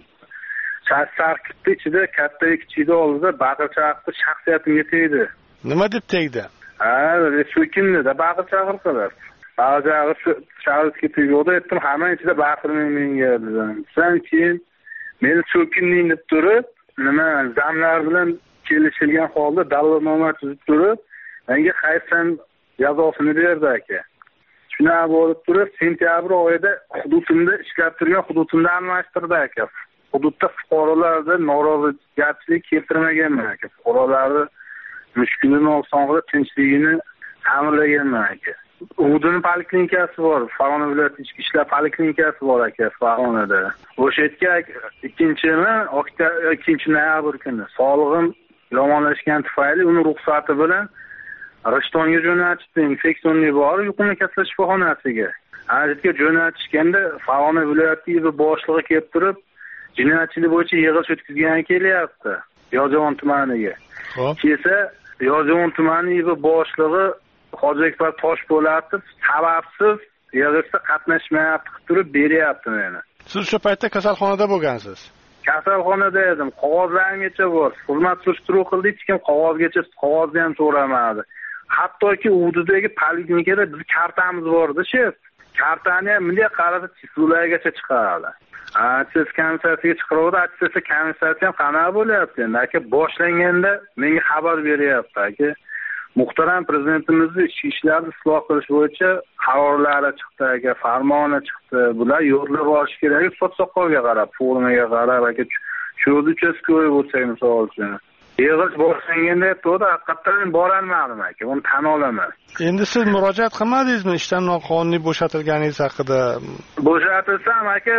Sarkitni ichida katta kichikni oldida baqir chaqirdi, shaxsiyatimga tegdi. Nima deb tegdi? Ha, so'kindi-da baqir chaqirdilar. Ba'zan chaqirib ketib aytdim, hamma ichida baqirmang menga dedim. Sen keyin meni so'kinding deb turib, nima zamlar bilan kelishilgan holda da'vatnoma tuzib turib, menga qaysan jazosini berdi aka. Shunaqa bo'lib turib, sentyabr oyida hududimda ishlab turgan hududimda almashtirdi aka. Hududda fuqarolarda norozilik keltirmaganman aka. Fuqarolarni mushkulini osong'ida tinchligini ta'minlaganman aka. Hududning poliklinikasi bor, Farg'ona viloyati ichki ishlar poliklinikasi bor aka Farg'onada. O'sha yerga ikkinchimi, ikkinchi noyabr kuni sog'lig'im yomonlashgani tufayli uni ruxsati bilan Rishtonga jo'natishdi, infeksionniy bor, yuqumli kasallar shifoxonasiga. Ana yerga jo'natishganda Farg'ona viloyati boshlig'i kelib turib, jinoyatchilik bo'yicha yig'ilish o'tkazgani kelyapti Yozyovon tumaniga. Kelsa, Yozyovon tumani boshlig'i Hojibekbar Toshpo'latov sababsiz yig'ilishda qatnashmayapti, qilib turib beryapti meni. Siz o'sha paytda kasalxonada bo'lgansiz? Kasalxonada edim. Qog'ozlarimgacha bor. Hurmat surishtiruv qildik, hech kim qog'ozgacha qog'ozni ham so'ramadi. Hattoki hududdagi poliklinikada biz kartamiz bor-da, shef. Kartani ham bunday qarasa chiquvlargacha chiqaradi. Atsiz komissiyasiga chiqaradi, atsiz komissiyasi ham qanaqa bo'lyapti endi? Aka boshlanganda menga xabar beryapti aka. Muhtaram prezidentimizning ichki ishlarni isloh qilish bo'yicha qarorlari chiqdi aka, farmoni chiqdi. Bular yo'lga borish kerak, sotsoqolga qarab, formaga qarab aka, cho'zi uchastkovoy bo'lsak misol uchun. Yig'ilish boshlanganda to'da haqiqatan borolmadim aka, uni tan olaman. Endi siz murojaat qilmadingizmi ishdan noqonuniy bo'shatilganingiz haqida? Bo'shatilsam aka,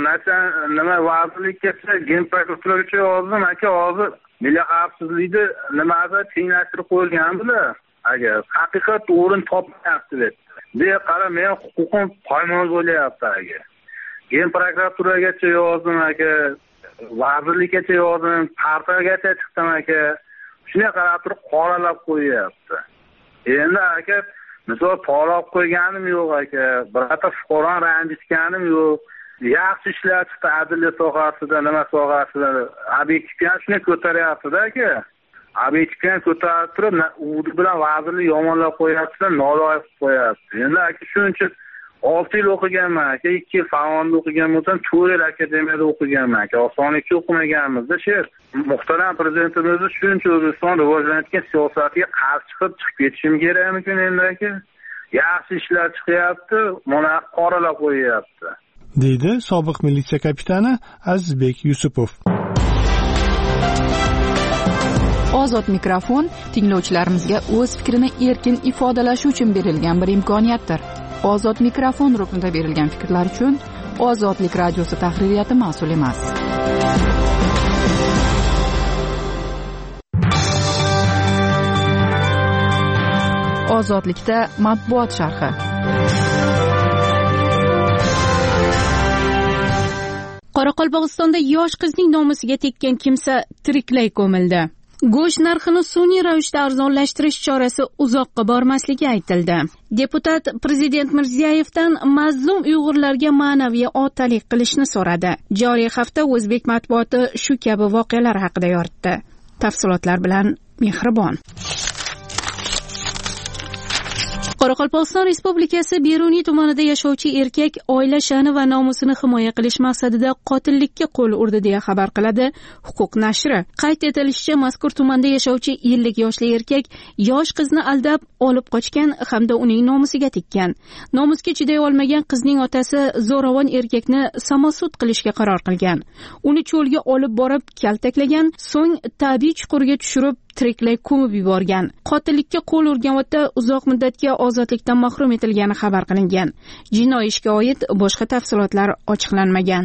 nima vazirlikka gen prokuraturaga yozdim aka, hozir milliy xavfsizlikni nimada tenglashtirib qo'yilgan bular. Agar haqiqat o'rin topmayapti deb. Deya qara, men huquqim poymol bo'lyapti aka. Gen prokuraturaga yozdim aka, vazirlikka yozdim, partiyagacha chiqdim aka. Shunga qarab turib qoralab qo'yapti. Endi aka, misol qoralab qo'yganim yo'q aka, birorta fuqaroni ranjitganim yo'q. Yaxshi ishlar chiqdi adliya sohasida, nima sohasida, obyektivni shuni ko'taryapti-da aka. Obyektivni ko'tarib turib, u bilan vazirlik yomonlab qo'yapti, noloyiq qo'yapti. Endi aka shuncha olti yil o'qiganman aka, ikki yil Farg'onada o'qigan bo'lsam, to'rt yil akademiyada o'qiganman aka. Osonlikcha o'qimaganmiz-da, sher. Muhtaram prezidentimiz shuncha O'zbekiston rivojlanayotgan siyosatiga qarshi chiqib chiqib ketishim kerakmikin endi aka? Yaxshi ishlar chiqyapti, mana qoralab qo'yyapti. deydi sobiq militsiya kapitani Azizbek Yusupov. Ozod mikrofon tinglovchilarimizga o'z fikrini erkin ifodalashi uchun berilgan bir imkoniyatdir. Ozod mikrofon ruknida berilgan fikrlar uchun Ozodlik radiosi tahririyati mas'ul emas. Ozodlikda matbuot sharhi. Qoraqalpog'istonda yosh qizning nomusiga tekkan kimsa tiriklay ko'mildi. Go'sht narxini sun'iy ravishda arzonlashtirish chorasi uzoqqa bormasligi aytildi. Deputat Prezident Mirziyevdan mazlum Uyg'urlarga ma'naviy otalik qilishni so'radi. Joriy hafta o'zbek matbuoti shu kabi voqealar haqida yoritdi. Tafsilotlar bilan mehribon. Qoraqalpog'iston Respublikasi Beruniy tumanida yashovchi erkak oila sha'ni va nomusini himoya qilish maqsadida qotillikka qo'l urdi deya xabar qiladi Huquq nashri. Qayd etilishicha, mazkur tumanda yashovchi ellik yoshli erkak yosh qizni aldab olib qochgan hamda uning nomusiga tekkan. Nomusga chiday olmagan qizning otasi zo'ravon erkakni samosud qilishga qaror qilgan. Uni cho'lga olib borib kaltaklagan, so'ng tabiiy chuqurga tushirib tiriklay ko'mib yuborgan. Qotillikka qo'l urgan ota uzoq muddatga ozodlikdan mahrum etilgani xabar qilingan. Jinoiy ishga oid boshqa tafsilotlar ochiqlanmagan.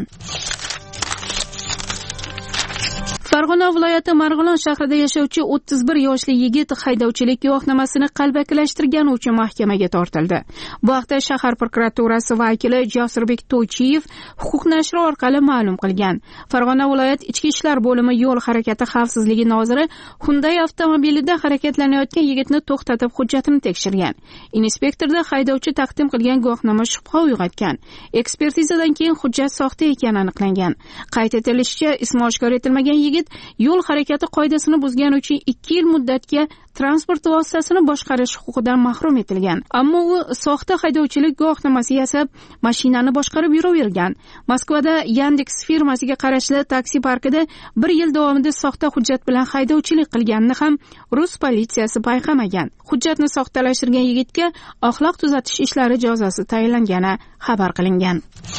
Farg'ona viloyati Marg'ilon shahrida yashovchi o'ttiz bir yoshli yigit haydovchilik guvohnomasini qalbakilashtirgani uchun mahkamaga tortildi. Bu haqda shahar prokuraturasi vakili Jasurbek To'ychiyev Huquq nashri orqali ma'lum qilgan. Farg'ona viloyat Ichki ishlar bo'limi yo'l harakati xavfsizligi noziri Hyundai avtomobilida harakatlanayotgan yigitni to'xtatib hujjatini tekshirgan. Inspektorda haydovchi taqdim qilgan guvohnoma shubha uyg'otgan. Ekspertizadan keyin hujjat soxta ekani aniqlangan. Qayd etilishicha, ismi oshkor etilmagan yigit yo'l harakati qoidasini buzgani uchun ikki yil muddatga transport vositasini boshqarish huquqidan mahrum etilgan. Ammo u soxta haydovchilik guvohnomasi yasab, mashinani boshqarib yuravergan. Moskvada Yandex firmasiga qarashli taksi parkida bir yil davomida soxta hujjat bilan haydovchilik qilganini ham rus politsiyasi payqamagan. Hujjatni soxtalashtirgan yigitga axloq tuzatish ishlari jazosi tayinlangani xabar qilingan.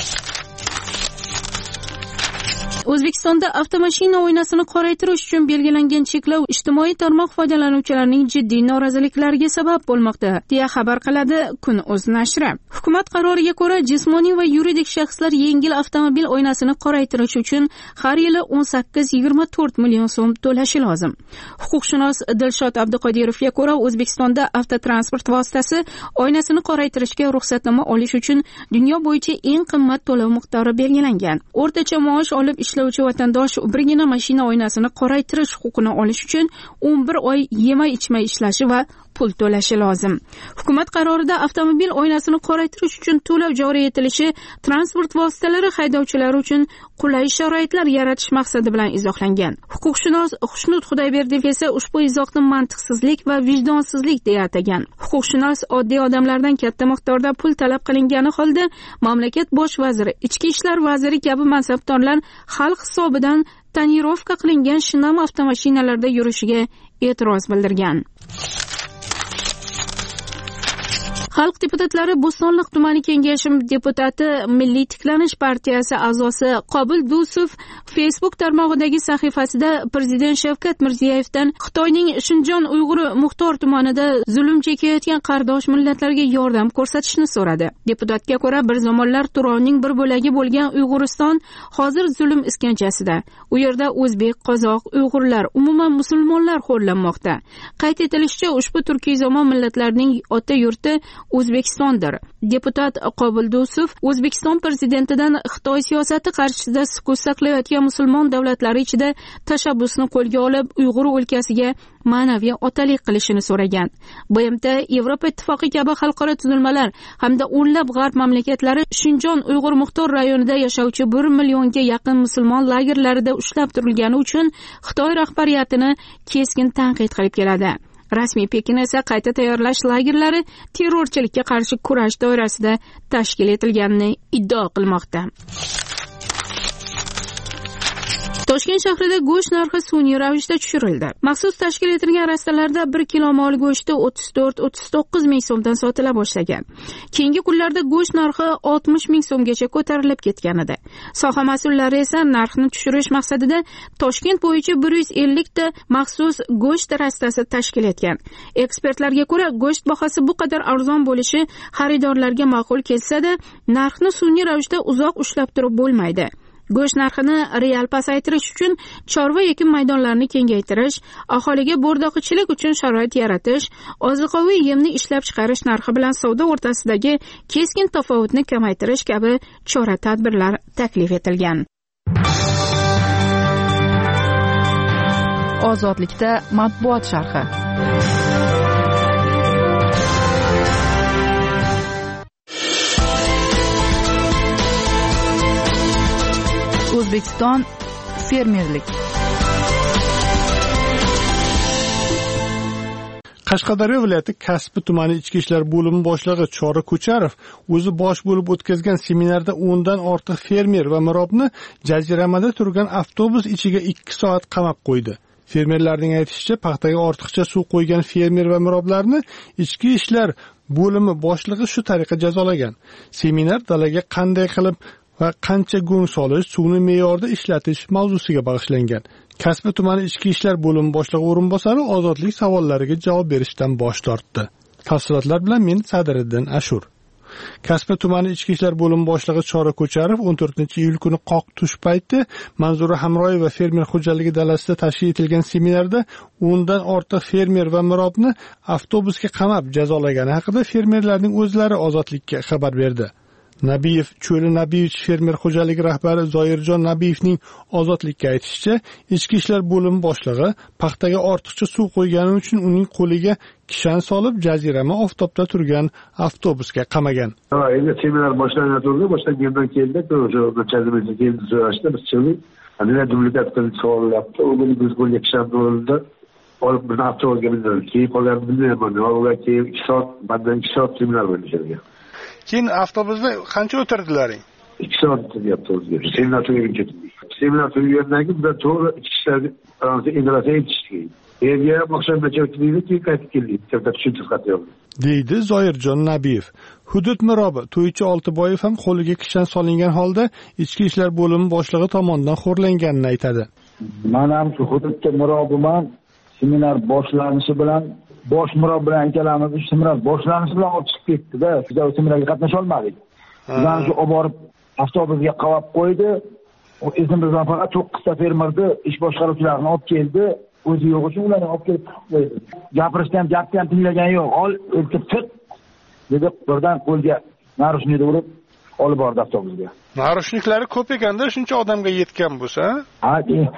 O'zbekistonda avtomashina oynasini qoraytirish uchun belgilangan cheklov ijtimoiy tarmoq foydalanuvchilarining jiddiy noroziliklariga sabab bo'lmoqda, deya xabar qiladi Kun.uz nashri. Hukumat qaroriga ko'ra, jismoniy va yuridik shaxslar yengil avtomobil oynasini qoraytirish uchun har yili o'n sakkiz yigirma to'rt million so'm to'lashi lozim. Huquqshunos Dilshod Abduqodirovga ko'ra, O'zbekistonda avtotransport vositasi oynasini qoraytirishga ruxsatnoma olish uchun dunyo bo'yicha eng qimmat to'lov miqdori belgilangan. O'rtacha maosh olib ishlovchi vatandosh birgina mashina oynasini qoraytirish huquqini olish uchun o'n bir oy yemay ichmay ishlashi va pul to'lashi lozim. Hukumat qarorida avtomobil oynasini qoraytirish uchun to'lov joriy etilishi transport vositalari haydovchilari uchun qulay sharoitlar yaratish maqsadi bilan izohlangan. Huquqshunos Xushnud Xudoyberdiyev esa ushbu izohni mantiqsizlik va vijdonsizlik deya atagan. Huquqshunos oddiy odamlardan katta miqdorda pul talab qilingani holda mamlakat bosh vaziri, ichki ishlar vaziri kabi mansabdorlar xalq hisobidan tonirovka qilingan shinam avtomashinalarda yurishiga e'tiroz bildirgan. Xalq deputatlari Bo'stonliq tumani kengashi deputati Milliy tiklanish partiyasi a'zosi Qobil Dusov Facebook tarmog'idagi sahifasida Prezident Shavkat Mirziyoyevdan Xitoyning Shinjon Uyg'ur muxtor tumanida zulm chekayotgan qardosh millatlarga yordam ko'rsatishni so'radi. Deputatga ko'ra, bir zamonlar Turonning bir bo'lagi bo'lgan Uyg'uriston hozir zulm iskanchasida. U yerda o'zbek, qozoq, uyg'urlar, umuman musulmonlar xo'rlanmoqda. Qayd etilishicha, ushbu turkiy zamon millatlarning ota yurti O'zbekistondir. Deputat Qobil Dusov O'zbekiston prezidentidan Xitoy siyosati qarshisida sukut saqlayotgan musulmon davlatlari ichida tashabbusni qo'lga olib, Uyg'ur o'lkasiga ma'naviy otalik qilishini so'ragan. B M T, Yevropa ittifoqi kabi xalqaro tuzilmalar hamda o'nlab g'arb mamlakatlari Shinjon Uyg'ur muxtor rayonida yashovchi bir millionga yaqin musulmon lagerlarida ushlab turilgani uchun Xitoy rahbariyatini keskin tanqid qilib keladi. Rasmiy Pekin esa qayta tayyorlash lagerlari terrorchilikka qarshi kurash doirasida tashkil etilganini iddao qilmoqda. Toshkent shahrida go'sht narxi sun'iy ravishda tushirildi. Maxsus tashkil etilgan rastalarda bir kilo mol go'shti o'ttiz to'rt o'ttiz to'qqiz ming so'mdan sotila boshlagan. Keyingi kunlarda go'sht narxi oltmish ming so'mgacha ko'tarilib ketgan edi. Soha mas'ullari esa narxni tushirish maqsadida Toshkent bo'yicha bir yuz ellik ta maxsus go'sht rastasi tashkil etgan. Ekspertlarga ko'ra, go'sht bahosi bu qadar arzon bo'lishi xaridorlarga ma'qul kelsa-da, narxni sun'iy ravishda uzoq ushlab turib bo'lmaydi. Go'sht narxini real pasaytirish uchun chorva ekin maydonlarini kengaytirish, aholiga bo'rdoqichilik uchun sharoit yaratish, oziqoviy yemni ishlab chiqarish narxi bilan savdo o'rtasidagi keskin tafovutni kamaytirish kabi chora-tadbirlar taklif etilgan. Ozodlikda matbuot sharhi. O'zbekiston fermerlik. Qashqadaryo viloyati Kasbi tumani ichki ishlar bo'limi boshlig'i Chora Ko'charov o'zi bosh bo'lib o'tkazgan seminarda o'ndan ortiq fermer va mirobni jaziramada turgan avtobus ichiga ikki soat qamab qo'ydi. Fermerlarning aytishicha, paxtaga ortiqcha suv qo'ygan fermer va miroblarni ichki ishlar bo'limi boshlig'i shu tariqa jazolagan. Seminar dalaga qanday qilib va qancha go'ng solish, suvni me'yorda ishlatish mavzusiga bag'ishlangan. Kasbi tumani ichki ishlar bo'limi boshlig'i o'rinbosari ozodlik savollariga javob berishdan bosh tortdi. Tafsilotlar bilan men Sadiriddin Ashur. Kasbi tumani ichki ishlar bo'limi boshlig'i Chora Ko'charov o'n to'rtinchi iyul kuni qoq tush payti Manzura Hamroyeva fermer xo'jaligi dalasida tashkil etilgan seminarda o'ndan ortiq fermer va mirobni avtobusga qamab jazolagani haqida fermerlarning o'zlari ozodlikka xabar berdi. Nabiyev Cho'li Nabiyevich fermer xo'jaligi rahbari Zoirjon Nabiyevning ozodlikka aytishicha, ichki ishlar bo'limi boshlig'i paxtaga ortiqcha suv qo'ygani uchun uning qo'liga kishan solib jazirama oftobda turgan avtobusga qamagan. Ha, endi seminar boshlangan turdi, boshlangandan keyin o'sha o'tkazilmaga keldi so'rashdi, biz chiqdik. Ana dublikat qilib so'ralabdi, u biz bo'lgan kishan o'rnida olib bir avtobusga mindirdik. Keyin qolgan bilmayman, ular keyin ikki soat, bundan ikki soat seminar bo'lishgan. Keyin avtobusda qancha o'tirdilaring? ikki soat o'tiryapti o'zga. Seminar tugaguncha. Seminar tugagandan keyin biz to'g'ri ichki ishlar Fransiya indrasa yetishdik. Yerga oqshomgacha o'tirdik, keyin qaytib keldik. Katta tushuntiq xat yo'q. Deydi Zoirjon Nabiyev. Hudud mirobi To'ychi Oltiboyev ham qo'liga kishan solingan holda ichki ishlar bo'limi boshlig'i tomonidan xo'rlanganini aytadi. Men ham shu hududda mirobiman. Seminar boshlanishi bilan bosh mirob bilan ikkalamiz uch seminar boshlanishi bilan olib chiqib ketdi-da, biz o'sha seminarga qatnasha olmadik. Bizdan shu olib borib avtobusga qavab qo'ydi. O esimizdan faqat to'qqizta fermerni ish boshqaruvchilarini olib keldi. O'zi yo'q uchun ularni olib kelib qo'ydi. Gapirishni ham, gapni ham tinglagan yo'q. Ol, o'tib tut. Dedi, birdan qo'lga narushnikni urib olib bordi avtobusga. Narushniklari ko'p ekanda, shuncha odamga yetgan bo'lsa, ha?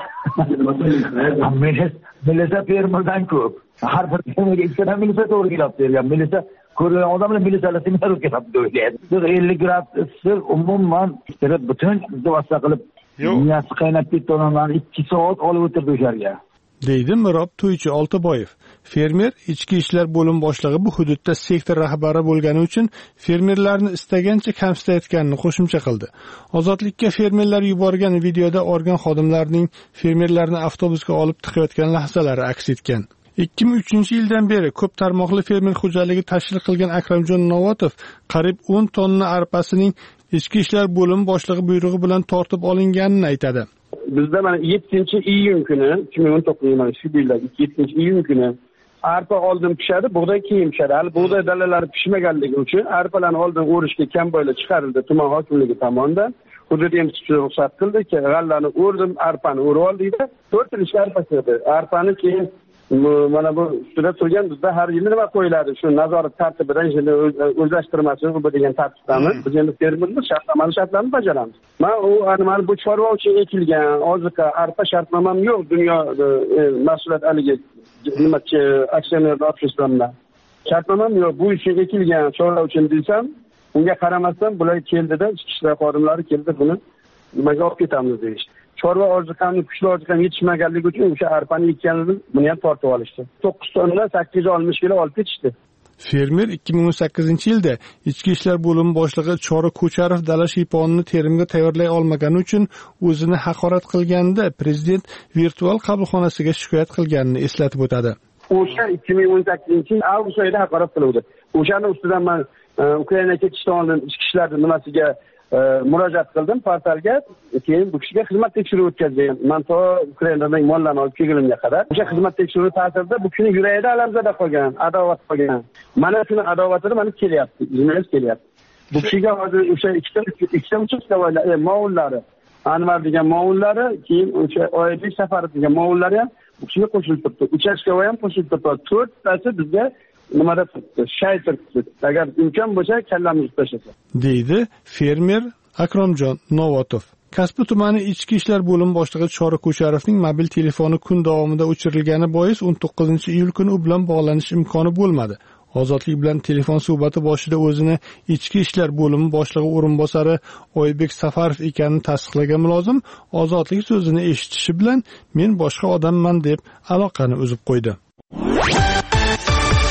Milisa fermerdan ko'p. Har bir fermerga ikkita milisa to'g'ri kelib bergan. Milisa ko'rgan odamlar milisalar seminar o'tkazib qo'ygan. ellik gradus issiq umuman istirib butun vosita qilib miyasi qaynab ketdi, odamlarni ikki soat olib o'tirdi o'sha yerga. Deydi Mirob To'ychi Oltiboyev. Fermer ichki ishlar bo'limi boshlig'i bu hududda sektor rahbari bo'lgani uchun fermerlarni istagancha kamsitayotganini qo'shimcha qildi. Ozodlikka fermerlar yuborgan videoda organ xodimlarining fermerlarni avtobusga olib tiqayotgan lahzalari aks etgan. ikki ming uchinchi yildan beri ko'p tarmoqli fermer xo'jaligi tashkil qilgan Akramjon Novotov qariyb o'n tonna arpasining ichki ishlar bo'limi boshlig'i buyrug'i bilan tortib olinganini aytadi. Bizda mana yettinchi iyun kuni ikki ming o'n to'qqiz yil shu yildagi yettinchi iyun kuni arpa oldin pishadi, bug'doy keyin pishadi. Hali bug'doy dalalari pishmaganligi uchun arpalarni oldin o'rishga kamboylar chiqarildi tuman hokimligi tomonidan. Hudud emtishga ruxsat qildi ki, g'allani o'rdim, arpani o'rib oldikda, to'rt yil arpa chiqdi. Arpani keyin mana bu ustida turgan bizda har yili nima qo'yiladi? Shu nazorat tartibidan ishni o'zlashtirmasi bu degan tartibdami? Biz endi fermerlar shartnomani shartlarini bajaramiz. Men u animal bu chorva uchun ekilgan oziqa arpa shartnomam yo'q dunyo mahsulot haligi nima aksioner обществомda. Shartnomam yo'q. Bu uchun ekilgan chorva uchun desam, unga qaramasdan bular keldida, ichki ishlar xodimlari keldi buni nimaga olib ketamiz deyishdi. Chorva oziqani, kuchli oziqani yetishmaganligi uchun o'sha arpani ekkanini buni ham tortib olishdi. to'qqiz tonna sakkiz yuz oltmish kilo olib ketishdi. Fermer ikki ming o'n sakkizinchi yilda ichki ishlar bo'limi boshlig'i Chora Ko'charov dala shiyponini terimga tayyorlay olmagani uchun o'zini haqorat qilganda prezident virtual qabulxonasiga shikoyat qilganini eslatib o'tadi. O'sha ikki ming o'n sakkizinchi yil avgust oyida haqorat qiluvdi. O'shani ustidan men Ukrainaga ketishdan oldin ichki ishlar nimasiga murojaat qildim portalga. Keyin bu kishiga xizmat tekshiruvi o'tkazgan. Men to Ukrainadan mollarni olib kelgunimga qadar o'sha xizmat tekshiruvi ta'sirida bu kishini yuragida alamzada qolgan, adovat qolgan. Mana shuni adovatini mana kelyapti, izimiz kelyapti. Bu kishiga hozir o'sha ikkita ikkita uchastkavoylar, ma'ullari, Anvar degan ma'ullari, keyin o'sha Oybek Safari degan ma'ullari ham bu kishiga qo'shilib turibdi. Uchastkavoy ham qo'shilib turibdi. to'rttasi bizga nimada turibdi? Shay turibdi. Agar imkon bo'lsa kallamizni tashlasa. Deydi fermer Akramjon Novotov. Kasbi tumani ichki ishlar bo'limi boshlig'i Chora Ko'charovning mobil telefoni kun davomida o'chirilgani bois o'n to'qqizinchi iyul kuni u bilan bog'lanish imkoni bo'lmadi. Ozodlik bilan telefon suhbati boshida o'zini ichki ishlar bo'limi boshlig'i o'rinbosari Oybek Safarov ekanini tasdiqlagan mulozim Ozodlik so'zini eshitishi bilan men boshqa odamman deb aloqani uzib qo'ydi.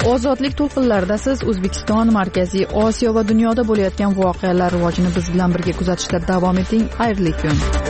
ozodlik to'lqinlarida siz O'zbekiston, Markaziy Osiyo va dunyoda bo'layotgan voqealar rivojini biz bilan birga kuzatishda davom eting. Xayrli kun.